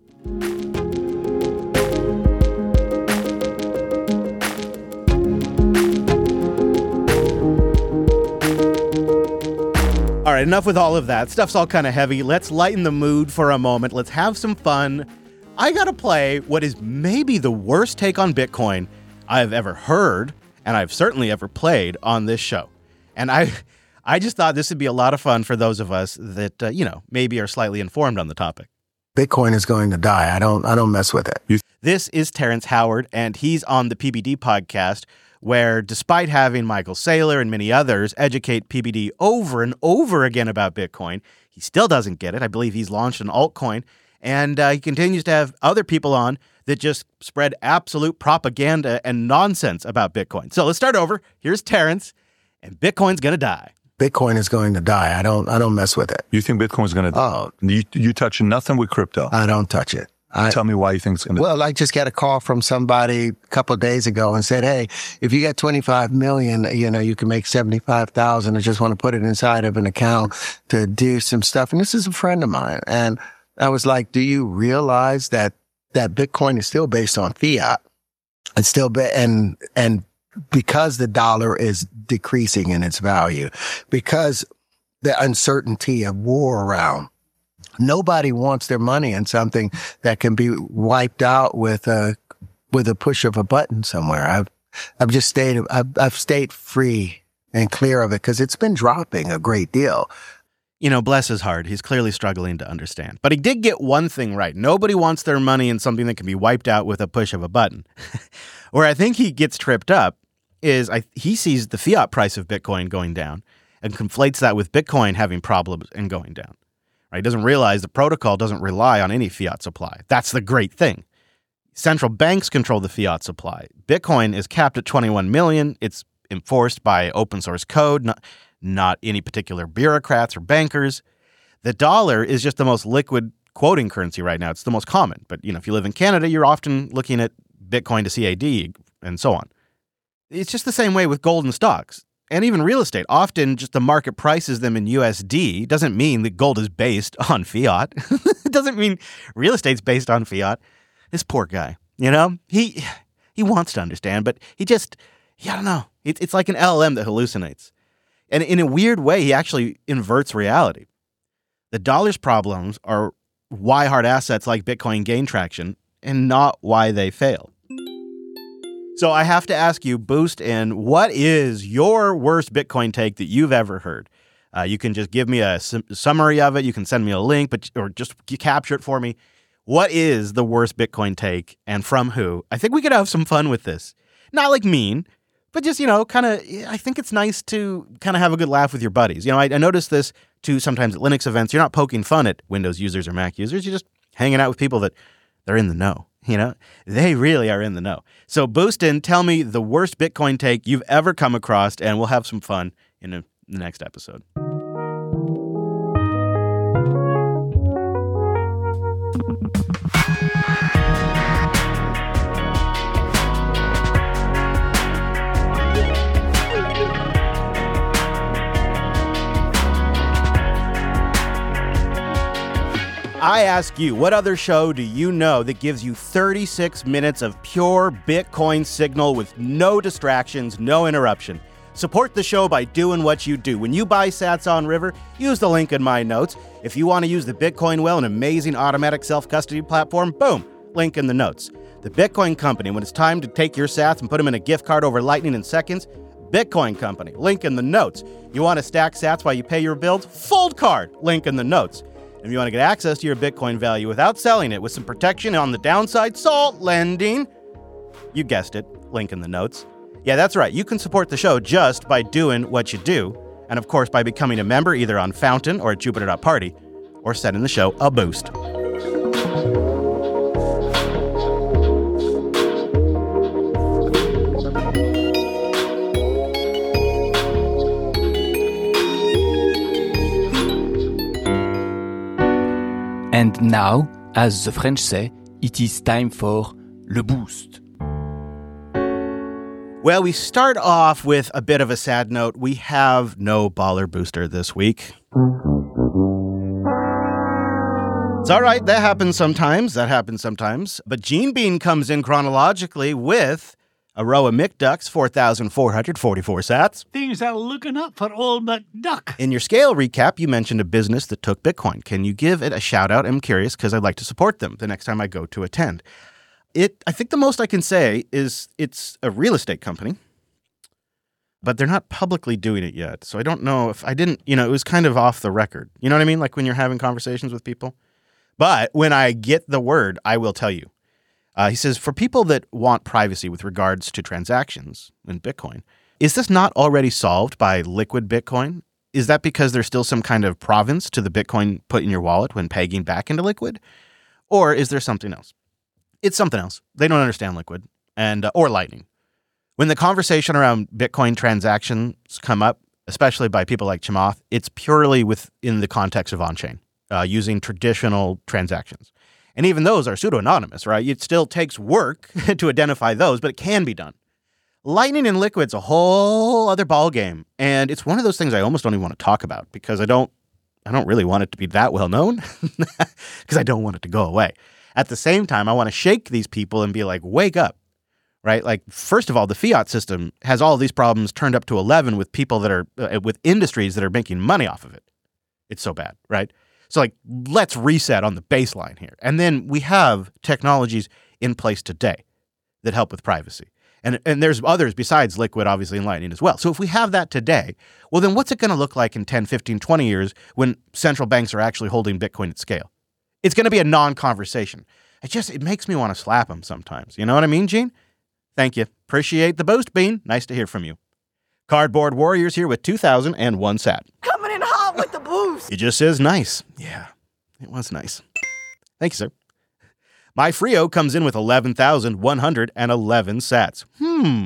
Speaker 1: All right, enough with all of that. Stuff's all kind of heavy. Let's lighten the mood for a moment. Let's have some fun. I got to play what is maybe the worst take on Bitcoin I've ever heard, and I've certainly ever played on this show. And I I just thought this would be a lot of fun for those of us that, uh, you know, maybe are slightly informed on the topic.
Speaker 14: Bitcoin is going to die. I don't I don't mess with it.
Speaker 1: This is Terrence Howard, and he's on the P B D podcast, where despite having Michael Saylor and many others educate P B D over and over again about Bitcoin, he still doesn't get it. I believe he's launched an altcoin, and uh, he continues to have other people on that just spread absolute propaganda and nonsense about Bitcoin. So let's start over. Here's Terrence, and Bitcoin's going to die.
Speaker 14: Bitcoin is going to die. I don't I don't mess with it.
Speaker 15: You think Bitcoin's going to die?
Speaker 14: Oh.
Speaker 15: You, you touch nothing with crypto?
Speaker 14: I don't touch it. I,
Speaker 15: Tell me why you think it's going to.
Speaker 14: Well, I just got a call from somebody a couple of days ago and said, "Hey, if you got twenty-five million, you know, you can make seventy-five thousand. I just want to put it inside of an account to do some stuff." And this is a friend of mine. And I was like, "Do you realize that that Bitcoin is still based on fiat? It's still be- and and because the dollar is decreasing in its value, because the uncertainty of war around." Nobody wants their money in something that can be wiped out with a with a push of a button somewhere. I've I've just stayed I've, I've stayed free and clear of it because it's been dropping a great deal.
Speaker 1: You know, bless his heart, he's clearly struggling to understand. But he did get one thing right. Nobody wants their money in something that can be wiped out with a push of a button. Where I think he gets tripped up is I, he sees the fiat price of Bitcoin going down and conflates that with Bitcoin having problems and going down. Right? He doesn't realize the protocol doesn't rely on any fiat supply. That's the great thing. Central banks control the fiat supply. Bitcoin is capped at twenty-one million. It's enforced by open source code, not, not any particular bureaucrats or bankers. The dollar is just the most liquid quoting currency right now. It's the most common. But, you know, if you live in Canada, you're often looking at Bitcoin to C A D and so on. It's just the same way with gold and stocks. And even real estate, often just the market prices them in U S D. Doesn't mean that gold is based on fiat. It doesn't mean real estate's based on fiat. This poor guy, you know, he he wants to understand, but he just, yeah, I don't know. It, it's like an L L M that hallucinates. And in a weird way, he actually inverts reality. The dollar's problems are why hard assets like Bitcoin gain traction and not why they fail. So I have to ask you, Boost In, what is your worst Bitcoin take that you've ever heard? Uh, you can just give me a sum- summary of it. You can send me a link, but or just capture it for me. What is the worst Bitcoin take and from who? I think we could have some fun with this. Not like mean, but just, you know, kind of, I think it's nice to kind of have a good laugh with your buddies. You know, I, I notice this too sometimes at Linux events. You're not poking fun at Windows users or Mac users. You're just hanging out with people that they're in the know. You know, they really are in the know. So Boost In, tell me the worst Bitcoin take you've ever come across, and we'll have some fun in a, the next episode. I ask you, what other show do you know that gives you thirty-six minutes of pure Bitcoin signal with no distractions, no interruption? Support the show by doing what you do. When you buy Sats on River, use the link in my notes. If you want to use the Bitcoin Well, an amazing automatic self-custody platform, boom, link in the notes. The Bitcoin Company, when it's time to take your Sats and put them in a gift card over Lightning in seconds, Bitcoin Company, link in the notes. You want to stack Sats while you pay your bills? Fold Card, link in the notes. If you want to get access to your Bitcoin value without selling it with some protection on the downside, Salt Lending. You guessed it, link in the notes. Yeah, that's right. You can support the show just by doing what you do. And of course, by becoming a member either on Fountain or at Jupiter dot Party, or sending the show a boost.
Speaker 16: And now, as the French say, it is time for Le Boost.
Speaker 1: Well, we start off with a bit of a sad note. We have no baller booster this week. It's all right. That happens sometimes. That happens sometimes. But Gene Bean comes in chronologically with a row of McDucks, four thousand four hundred forty-four sats.
Speaker 17: Things are looking up for old McDuck.
Speaker 1: In your scale recap, you mentioned a business that took Bitcoin. Can you give it a shout out? I'm curious because I'd like to support them the next time I go to attend. It, I think the most I can say is it's a real estate company, but they're not publicly doing it yet. So I don't know if I didn't, you know, it was kind of off the record. You know what I mean? Like when you're having conversations with people. But when I get the word, I will tell you. Uh, he says, for people that want privacy with regards to transactions in Bitcoin, is this not already solved by Liquid Bitcoin? Is that because there's still some kind of provenance to the Bitcoin put in your wallet when pegging back into Liquid? Or is there something else? It's something else. They don't understand Liquid and uh, or Lightning. When the conversation around Bitcoin transactions come up, especially by people like Chamath, it's purely within the context of on-chain, uh, using traditional transactions. And even those are pseudo-anonymous, right? It still takes work to identify those, but it can be done. Lightning and Liquid's a whole other ballgame, and it's one of those things I almost don't even want to talk about because I don't, I don't really want it to be that well known because I don't want it to go away. At the same time, I want to shake these people and be like, wake up, right? Like, first of all, the fiat system has all these problems turned up to eleven with people that are, uh, with industries that are making money off of it. It's so bad, right? So, like, let's reset on the baseline here. And then we have technologies in place today that help with privacy. And, and there's others besides Liquid, obviously, and Lightning as well. So if we have that today, well, then what's it going to look like in ten, fifteen, twenty years when central banks are actually holding Bitcoin at scale? It's going to be a non-conversation. It just, it makes me want to slap them sometimes. You know what I mean, Gene? Thank you. Appreciate the boost, Bean. Nice to hear from you. Cardboard Warriors here with two thousand one sat.
Speaker 18: Coming in hot with the boost.
Speaker 1: It just says nice. Yeah, it was nice. Thank you, sir. My Frio comes in with eleven thousand one hundred eleven sats. Hmm.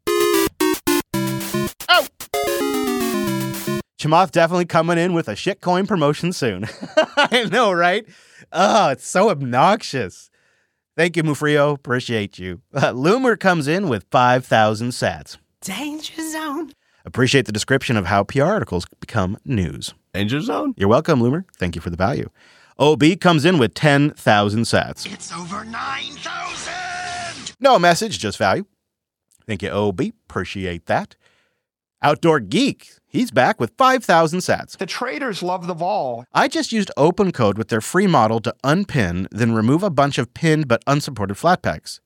Speaker 1: Oh! Chamath definitely coming in with a shitcoin promotion soon. I know, right? Oh, it's so obnoxious. Thank you, Mufrio. Appreciate you. Uh, Loomer comes in with five thousand sats.
Speaker 18: Danger zone.
Speaker 1: Appreciate the description of how P R articles become news.
Speaker 9: Danger zone.
Speaker 1: You're welcome, Loomer. Thank you for the value. O B comes in with ten thousand sats.
Speaker 18: It's over nine thousand.
Speaker 1: No message, just value. Thank you, O B. Appreciate that. Outdoor Geek, he's back with five thousand sats.
Speaker 19: The traders love the vol.
Speaker 1: I just used OpenCode with their free model to unpin, then remove a bunch of pinned but unsupported Flatpaks.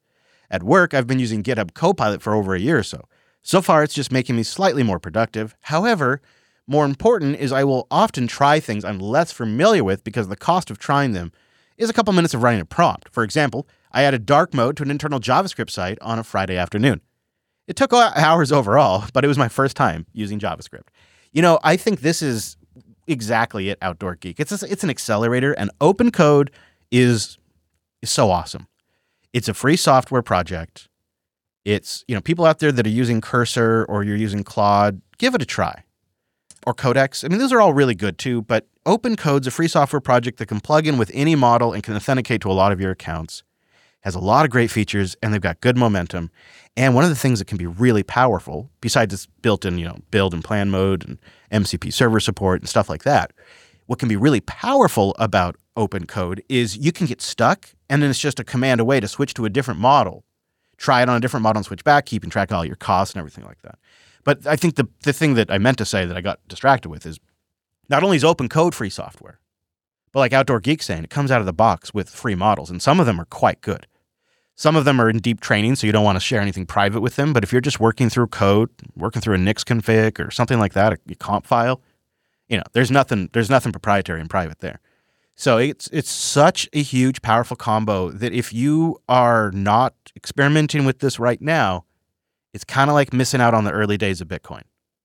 Speaker 1: At work, I've been using GitHub Copilot for over a year or so. So far, it's just making me slightly more productive. However, more important is I will often try things I'm less familiar with because the cost of trying them is a couple minutes of running a prompt. For example, I added dark mode to an internal JavaScript site on a Friday afternoon. It took hours overall, but it was my first time using JavaScript. You know, I think this is exactly it, Outdoor Geek. It's a, it's an accelerator, and open code is, is so awesome. It's a free software project. It's, you know, people out there that are using Cursor or you're using Claude, give it a try. Or Codex. I mean, those are all really good too, but Open Code's a free software project that can plug in with any model and can authenticate to a lot of your accounts. Has a lot of great features, and they've got good momentum. And one of the things that can be really powerful, besides its built-in, you know, build and plan mode and M C P server support and stuff like that, what can be really powerful about Open Code is you can get stuck, and then it's just a command away to switch to a different model. Try it on a different model and switch back, keeping track of all your costs and everything like that. But I think the the thing that I meant to say that I got distracted with is not only is Open Code free software, but like Outdoor Geek saying, it comes out of the box with free models, and some of them are quite good. Some of them are in deep training, so you don't want to share anything private with them. But if you're just working through code, working through a Nix config or something like that, a comp file, you know, there's nothing there's nothing proprietary and private there. So it's it's such a huge, powerful combo that if you are not experimenting with this right now, it's kind of like missing out on the early days of Bitcoin.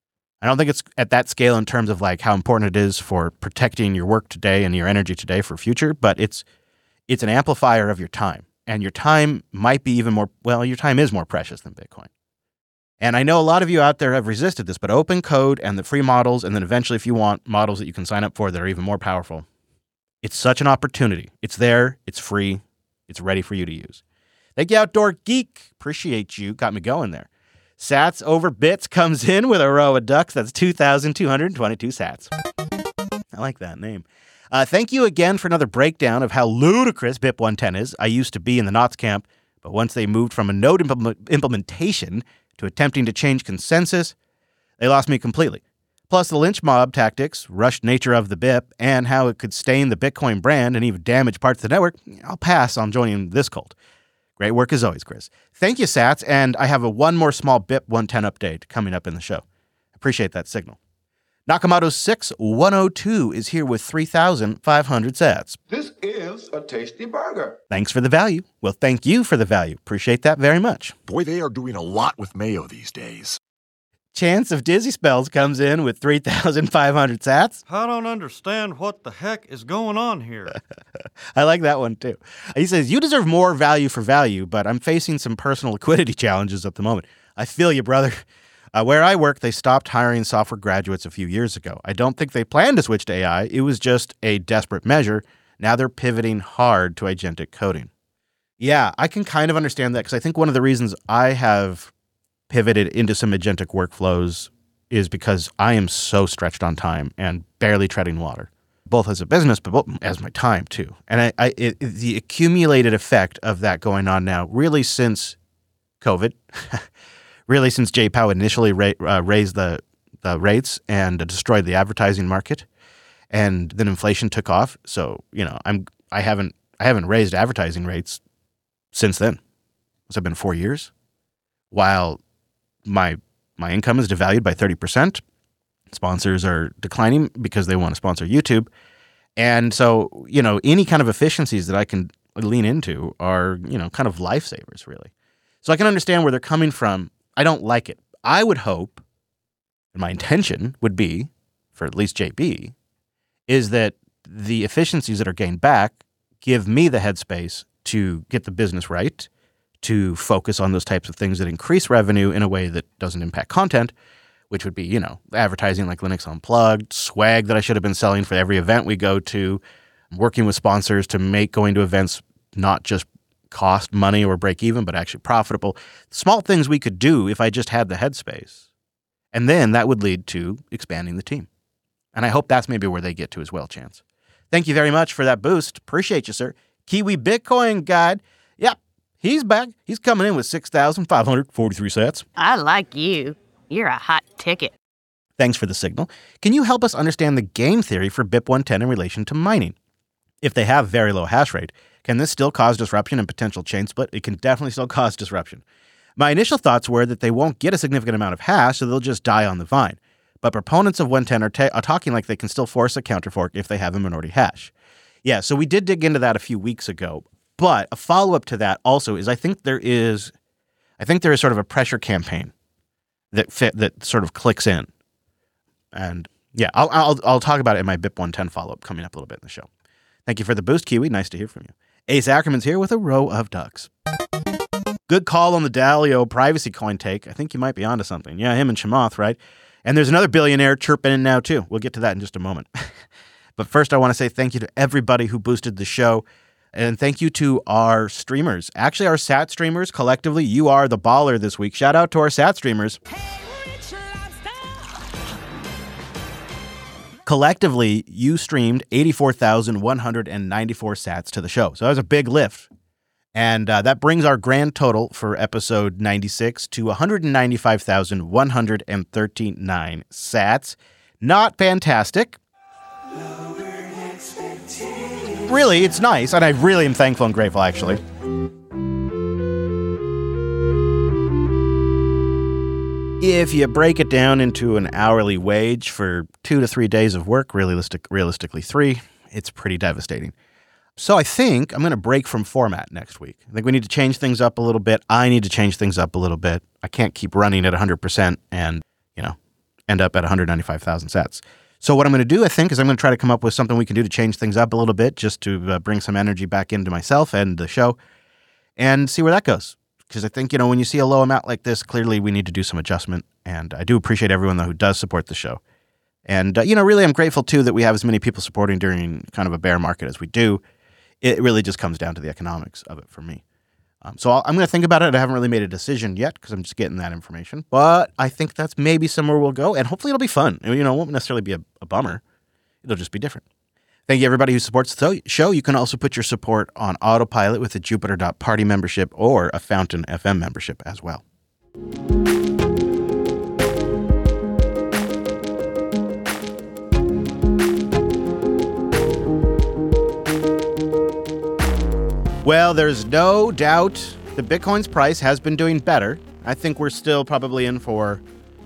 Speaker 1: I don't think it's at that scale in terms of like how important it is for protecting your work today and your energy today for future, but it's it's an amplifier of your time. And your time might be even more, well, your time is more precious than Bitcoin. And I know a lot of you out there have resisted this, but Open Code and the free models, and then eventually if you want models that you can sign up for that are even more powerful, it's such an opportunity. It's there, it's free, it's ready for you to use. Thank you, Outdoor Geek. Appreciate you. Got me going there. Sats over bits comes in with a row of ducks. That's two thousand two hundred twenty-two sats. I like that name. Uh, thank you again for another breakdown of how ludicrous B I P one ten is. I used to be in the Knots camp, but once they moved from a node implement- implementation to attempting to change consensus, they lost me completely. Plus the lynch mob tactics, rushed nature of the B I P, and how it could stain the Bitcoin brand and even damage parts of the network, I'll pass on joining this cult. Great work as always, Chris. Thank you, Sats, and I have a one more small B I P one ten update coming up in the show. Appreciate that signal. Nakamoto six one oh two is here with three thousand five hundred sats.
Speaker 19: This is a tasty burger.
Speaker 1: Thanks for the value. Well, thank you for the value. Appreciate that very much.
Speaker 20: Boy, they are doing a lot with mayo these days.
Speaker 1: Chance of Dizzy Spells comes in with three thousand five hundred sats.
Speaker 21: I don't understand what the heck is going on here.
Speaker 1: I like that one too. He says, you deserve more value for value, but I'm facing some personal liquidity challenges at the moment. I feel you, brother. Uh, where I work, they stopped hiring software graduates a few years ago. I don't think they planned to switch to A I. It was just a desperate measure. Now they're pivoting hard to agentic coding. Yeah, I can kind of understand that because I think one of the reasons I have pivoted into some agentic workflows is because I am so stretched on time and barely treading water, both as a business, but both as my time too. And I, I it, the accumulated effect of that going on now, really since COVID, really since J POW initially ra- uh, raised the, the rates and uh, destroyed the advertising market, and then inflation took off. So, you know, I'm I haven't I haven't raised advertising rates since then. It's been four years, while my my income is devalued by thirty percent. Sponsors are declining because they want to sponsor YouTube. And so, you know, any kind of efficiencies that I can lean into are, you know, kind of lifesavers, really. So I can understand where they're coming from. I don't like it. I would hope, and my intention would be, for at least J B, is that the efficiencies that are gained back give me the headspace to get the business right, to focus on those types of things that increase revenue in a way that doesn't impact content, which would be, you know, advertising like Linux Unplugged, swag that I should have been selling for every event we go to, working with sponsors to make going to events not just cost money or break even, but actually profitable. Small things we could do if I just had the headspace. And then that would lead to expanding the team. And I hope that's maybe where they get to as well, Chance. Thank you very much for that boost. Appreciate you, sir. Kiwi Bitcoin Guide. Yep, he's back. He's coming in with six thousand five hundred forty-three sats.
Speaker 22: I like you. You're a hot ticket.
Speaker 1: Thanks for the signal. Can you help us understand the game theory for B I P one ten in relation to mining? If they have very low hash rate, Can this still cause disruption and potential chain split? It can definitely still cause disruption. My initial thoughts were that they won't get a significant amount of hash, so they'll just die on the vine. But proponents of one ten are, ta- are talking like they can still force a counterfork if they have a minority hash. Yeah, so we did dig into that a few weeks ago. But a follow-up to that also is I think there is, I think there is sort of a pressure campaign that fit that sort of clicks in, and yeah, I'll I'll I'll talk about it in my B I P one ten follow-up coming up a little bit in the show. Thank you for the boost, Kiwi. Nice to hear from you. Ace Ackerman's here with a row of ducks. Good call on the Dalio privacy coin take. I think you might be onto something. Yeah, him and Chamath, right? And there's another billionaire chirping in now too. We'll get to that in just a moment. But first, I want to say thank you to everybody who boosted the show. And thank you to our streamers. Actually, our Sat streamers, collectively, you are the baller this week. Shout out to our Sat streamers. Collectively, you streamed eighty-four thousand one hundred ninety-four sats to the show. So that was a big lift. And uh, that brings our grand total for episode ninety-six to one hundred ninety-five thousand one hundred thirty-nine sats. Not fantastic. Really, it's nice, and I really am thankful and grateful, actually. If you break it down into an hourly wage for two to three days of work, realistic, realistically three, it's pretty devastating. So I think I'm going to break from format next week. I think we need to change things up a little bit. I need to change things up a little bit. I can't keep running at one hundred percent and, you know, end up at one hundred ninety-five thousand sats. So what I'm going to do, I think, is I'm going to try to come up with something we can do to change things up a little bit, just to uh, bring some energy back into myself and the show, and see where that goes. Because I think, you know, when you see a low amount like this, clearly we need to do some adjustment. And I do appreciate everyone, though, who does support the show. And, uh, you know, really, I'm grateful, too, that we have as many people supporting during kind of a bear market as we do. It really just comes down to the economics of it for me. Um, so I'll, I'm going to think about it. I haven't really made a decision yet because I'm just getting that information. But I think that's maybe somewhere we'll go. And hopefully it'll be fun. You know, it won't necessarily be a, a bummer. It'll just be different. Thank you, everybody who supports the show. You can also put your support on autopilot with a Jupiter dot party membership or a Fountain F M membership as well. Well, there's no doubt that Bitcoin's price has been doing better. I think we're still probably in for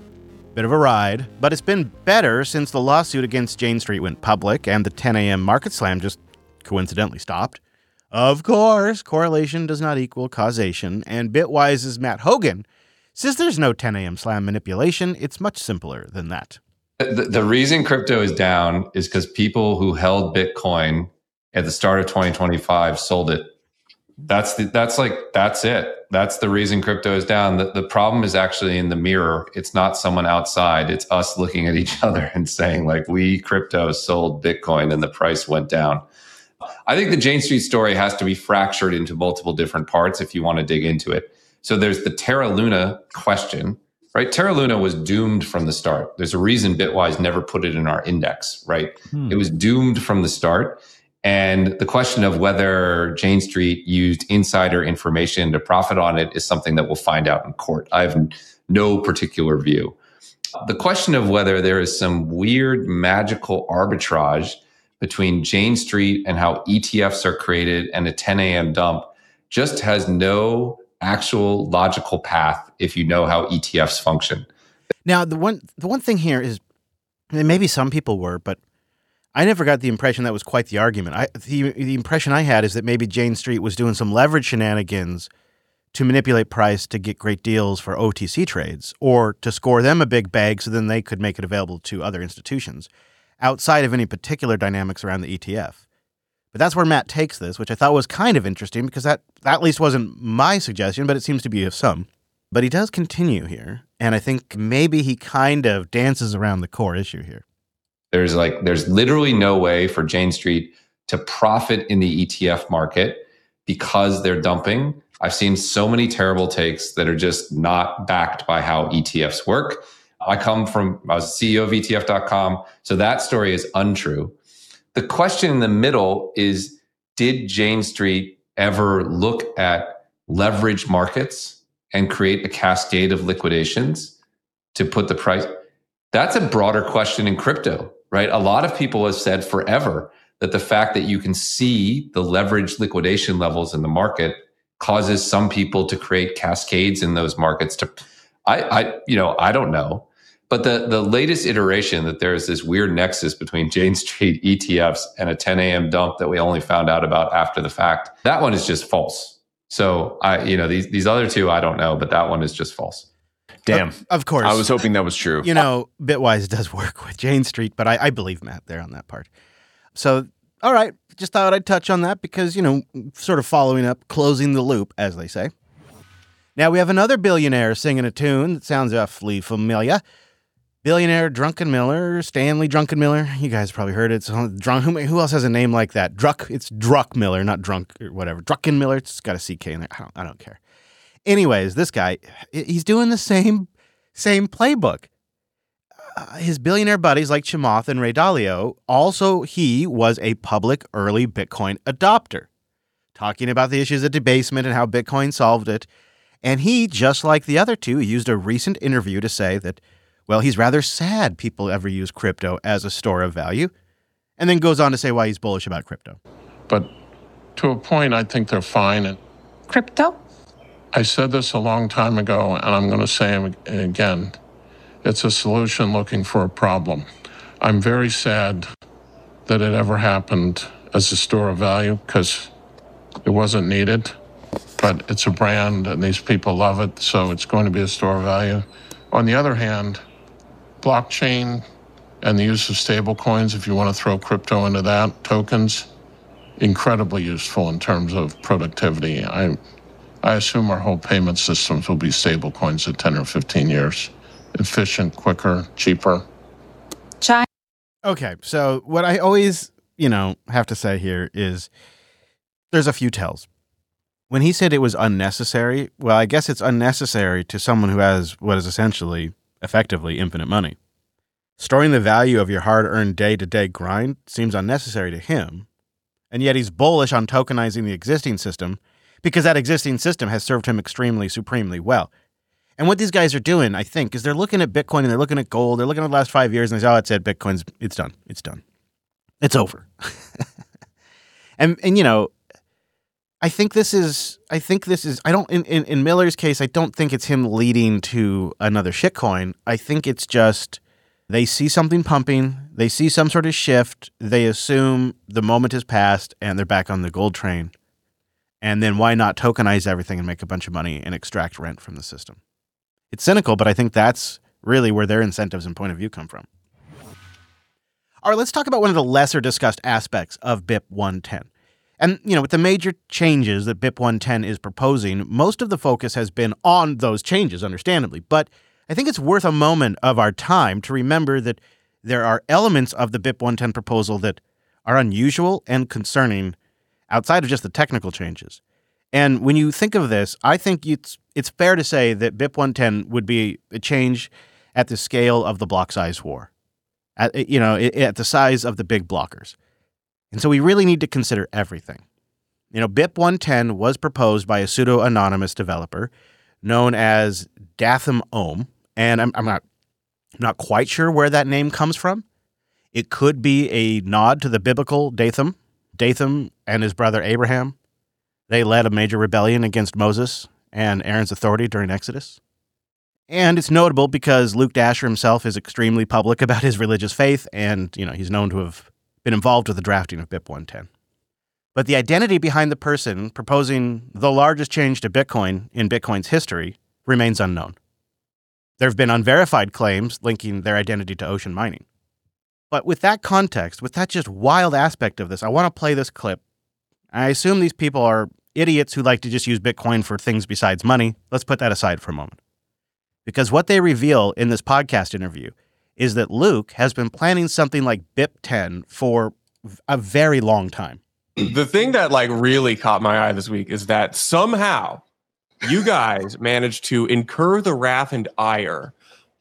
Speaker 1: a bit of a ride, but it's been better since the lawsuit against Jane Street went public and the ten a.m. market slam just coincidentally stopped. Of course, correlation does not equal causation, and Bitwise's Matt Hogan says there's no ten a.m. slam manipulation. It's much simpler than that.
Speaker 2: The, the reason crypto is down is because people who held Bitcoin at the start of twenty twenty-five sold it. That's the, that's like, that's it. That's the reason crypto is down. The, the problem is actually in the mirror. It's not someone outside. It's us looking at each other and saying, like, we crypto sold Bitcoin and the price went down. I think the Jane Street story has to be fractured into multiple different parts if you want to dig into it. So there's the Terra Luna question, right? Terra Luna was doomed from the start. There's a reason Bitwise never put it in our index, right? Hmm. It was doomed from the start. And the question of whether Jane Street used insider information to profit on it is something that we'll find out in court. I have no particular view. The question of whether there is some weird magical arbitrage between Jane Street and how E T Fs are created and a ten a.m. dump just has no actual logical path if you know how E T Fs function.
Speaker 1: Now, the one the one thing here is, and maybe some people were, but I never got the impression that was quite the argument. I, the, the impression I had is that maybe Jane Street was doing some leverage shenanigans to manipulate price to get great deals for O T C trades or to score them a big bag so then they could make it available to other institutions outside of any particular dynamics around the E T F. But that's where Matt takes this, which I thought was kind of interesting because that, that at least wasn't my suggestion, but it seems to be of some. But he does continue here, and I think maybe he kind of dances around the core issue here.
Speaker 2: There's like, there's literally no way for Jane Street to profit in the E T F market because they're dumping. I've seen so many terrible takes that are just not backed by how E T Fs work. I come from, I was C E O of E T F dot com. So that story is untrue. The question in the middle is, did Jane Street ever look at leverage markets and create a cascade of liquidations to put the price? That's a broader question in crypto, right? A lot of people have said forever that the fact that you can see the leveraged liquidation levels in the market causes some people to create cascades in those markets to, I, I, you know, I don't know. But the, the latest iteration that there's this weird nexus between Jane Street E T Fs and a ten a.m. dump that we only found out about after the fact, that one is just false. So I, you know, these, these other two, I don't know, but that one is just false.
Speaker 3: Damn.
Speaker 1: Of, of course.
Speaker 3: I was hoping that was true.
Speaker 1: You know, Bitwise does work with Jane Street, but I, I believe Matt there on that part. So, all right, just thought I'd touch on that because, you know, sort of following up, closing the loop, as they say. Now we have another billionaire singing a tune that sounds awfully familiar. Billionaire Drunken Miller, Stanley Drunken Miller. You guys probably heard it. So, drunk, who, who else has a name like that? Druck. It's Druck Miller, not Drunk or whatever. Drucken Miller. It's got a C K in there. I don't, I don't care. Anyways, this guy, he's doing the same same playbook. Uh, his billionaire buddies like Chamath and Ray Dalio, also he was a public early Bitcoin adopter, talking about the issues of debasement and how Bitcoin solved it. And he, just like the other two, used a recent interview to say that, well, he's rather sad people ever use crypto as a store of value, and then goes on to say why he's bullish about crypto.
Speaker 4: But to a point, I think they're fine. And
Speaker 23: Crypto?
Speaker 4: I said this a long time ago, and I'm going to say it again. It's a solution looking for a problem. I'm very sad that it ever happened as a store of value because it wasn't needed, but it's a brand and these people love it, so it's going to be a store of value. On the other hand, blockchain and the use of stable coins, if you want to throw crypto into that, tokens, incredibly useful in terms of productivity. I I assume our whole payment systems will be stable coins in ten or fifteen years. Efficient, quicker, cheaper.
Speaker 1: China. Okay, so what I always, you know, have to say here is there's a few tells. When he said it was unnecessary, well, I guess it's unnecessary to someone who has what is essentially, effectively, infinite money. Storing the value of your hard-earned day-to-day grind seems unnecessary to him, and yet he's bullish on tokenizing the existing system because that existing system has served him extremely, supremely well. And what these guys are doing, I think, is they're looking at Bitcoin and they're looking at gold, they're looking at the last five years and they say, oh, it's it, Bitcoin's, it's done, it's done. It's over. and, and, you know, I think this is, I think this is, I don't, in, in, in Miller's case, I don't think it's him leading to another shitcoin. I think it's just, they see something pumping, they see some sort of shift, they assume the moment has passed and they're back on the gold train. And then why not tokenize everything and make a bunch of money and extract rent from the system? It's cynical, but I think that's really where their incentives and point of view come from. All right, let's talk about one of the lesser discussed aspects of B I P one ten. And, you know, with the major changes that B I P one ten is proposing, most of the focus has been on those changes, understandably. But I think it's worth a moment of our time to remember that there are elements of the B I P one ten proposal that are unusual and concerning outside of just the technical changes. And when you think of this, I think it's it's fair to say that B I P one ten would be a change at the scale of the block size war, at, you know, at the size of the big blockers. And so we really need to consider everything. You know, B I P one ten was proposed by a pseudo-anonymous developer known as Datham Ohm, and I'm, I'm not I'm not quite sure where that name comes from. It could be a nod to the biblical Datham. Datham and his brother Abraham, they led a major rebellion against Moses and Aaron's authority during Exodus. And it's notable because Luke Dasher himself is extremely public about his religious faith, and, you know, he's known to have been involved with the drafting of B I P one ten. But the identity behind the person proposing the largest change to Bitcoin in Bitcoin's history remains unknown. There have been unverified claims linking their identity to ocean mining. But with that context, with that just wild aspect of this, I want to play this clip. I assume these people are idiots who like to just use Bitcoin for things besides money. Let's put that aside for a moment. Because what they reveal in this podcast interview is that Luke has been planning something like B I P ten for a very long time.
Speaker 24: The thing that like really caught my eye this week is that somehow you guys managed to incur the wrath and ire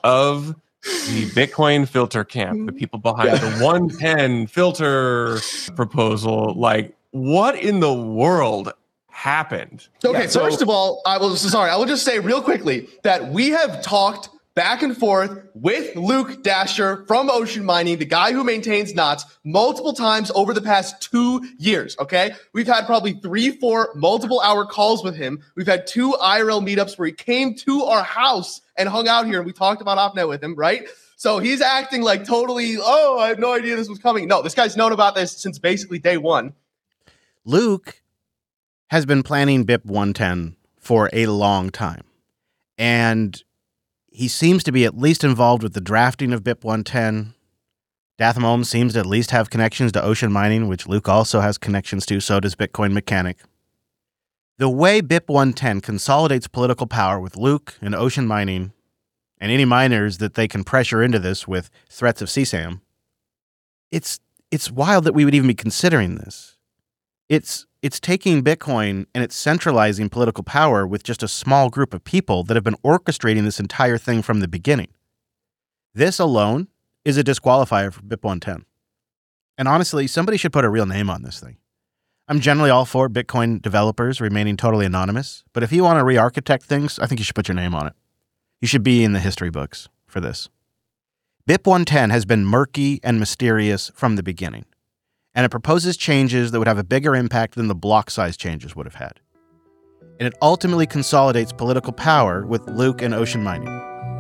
Speaker 24: of the Bitcoin filter camp, the people behind the one pen filter proposal. Like, what in the world happened?
Speaker 25: Okay,
Speaker 24: Yeah, so-
Speaker 25: first of all, I will sorry, I will just say real quickly that we have talked
Speaker 3: back and forth with Luke Dasher from Ocean Mining, the guy who maintains knots, multiple times over the past two years, okay? We've had probably three, four multiple hour calls with him. We've had two I R L meetups where he came to our house and hung out here, and we talked about OpNet with him, right? So he's acting like totally, oh, I had no idea this was coming. No, this guy's known about this since basically day one.
Speaker 1: Luke has been planning B I P one ten for a long time. And he seems to be at least involved with the drafting of B I P one ten. Datham Holmes seems to at least have connections to Ocean Mining, which Luke also has connections to. So does Bitcoin Mechanic. The way B I P one ten consolidates political power with Luke and Ocean Mining and any miners that they can pressure into this with threats of C SAM, it's it's wild that we would even be considering this. It's it's taking Bitcoin and it's centralizing political power with just a small group of people that have been orchestrating this entire thing from the beginning. This alone is a disqualifier for B I P one ten. And honestly, somebody should put a real name on this thing. I'm generally all for Bitcoin developers remaining totally anonymous, but if you want to re-architect things, I think you should put your name on it. You should be in the history books for this. B I P one ten has been murky and mysterious from the beginning, and it proposes changes that would have a bigger impact than the block size changes would have had. And it ultimately consolidates political power with Luke and Ocean Mining.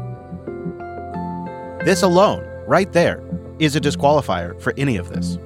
Speaker 1: This alone, right there, is a disqualifier for any of this.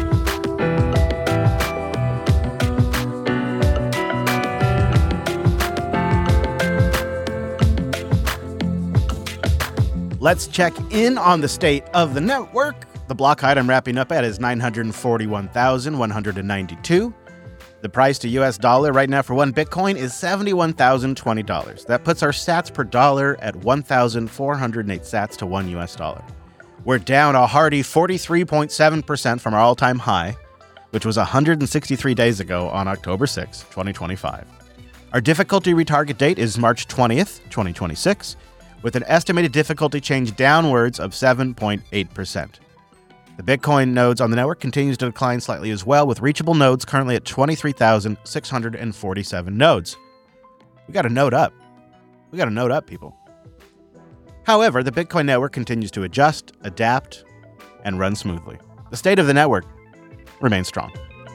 Speaker 1: Let's check in on the state of the network. The block height I'm wrapping up at is nine hundred forty-one thousand one hundred ninety-two. The price to U S dollar right now for one Bitcoin is seventy-one thousand twenty dollars. That puts our sats per dollar at one thousand four hundred eight sats to one U S dollar. We're down a hearty forty-three point seven percent from our all-time high, which was one hundred sixty-three days ago on October sixth, twenty twenty-five. Our difficulty retarget date is March twentieth, twenty twenty-six, with an estimated difficulty change downwards of seven point eight percent. The Bitcoin nodes on the network continues to decline slightly as well, with reachable nodes currently at twenty-three thousand six hundred forty-seven nodes. We got a node up. We got a node up, people. However, the Bitcoin network continues to adjust, adapt, and run smoothly. The state of the network remains strong.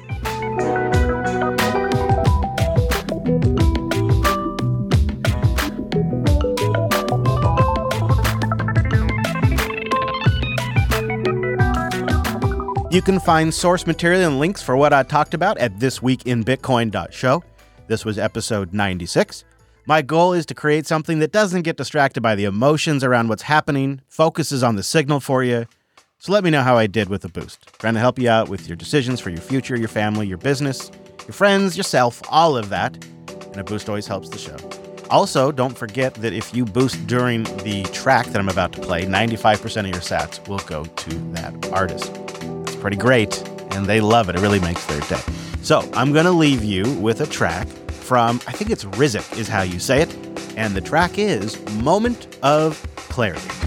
Speaker 1: You can find source material and links for what I talked about at this week in bitcoin dot show. This was episode ninety-six. My goal is to create something that doesn't get distracted by the emotions around what's happening, focuses on the signal for you. So let me know how I did with the boost. Trying to help you out with your decisions for your future, your family, your business, your friends, yourself, all of that. And a boost always helps the show. Also, don't forget that if you boost during the track that I'm about to play, ninety-five percent of your sats will go to that artist. It's pretty great, and they love it. It really makes their day. So I'm going to leave you with a track from, I think it's Rizik is how you say it, and the track is Moment of Clarity.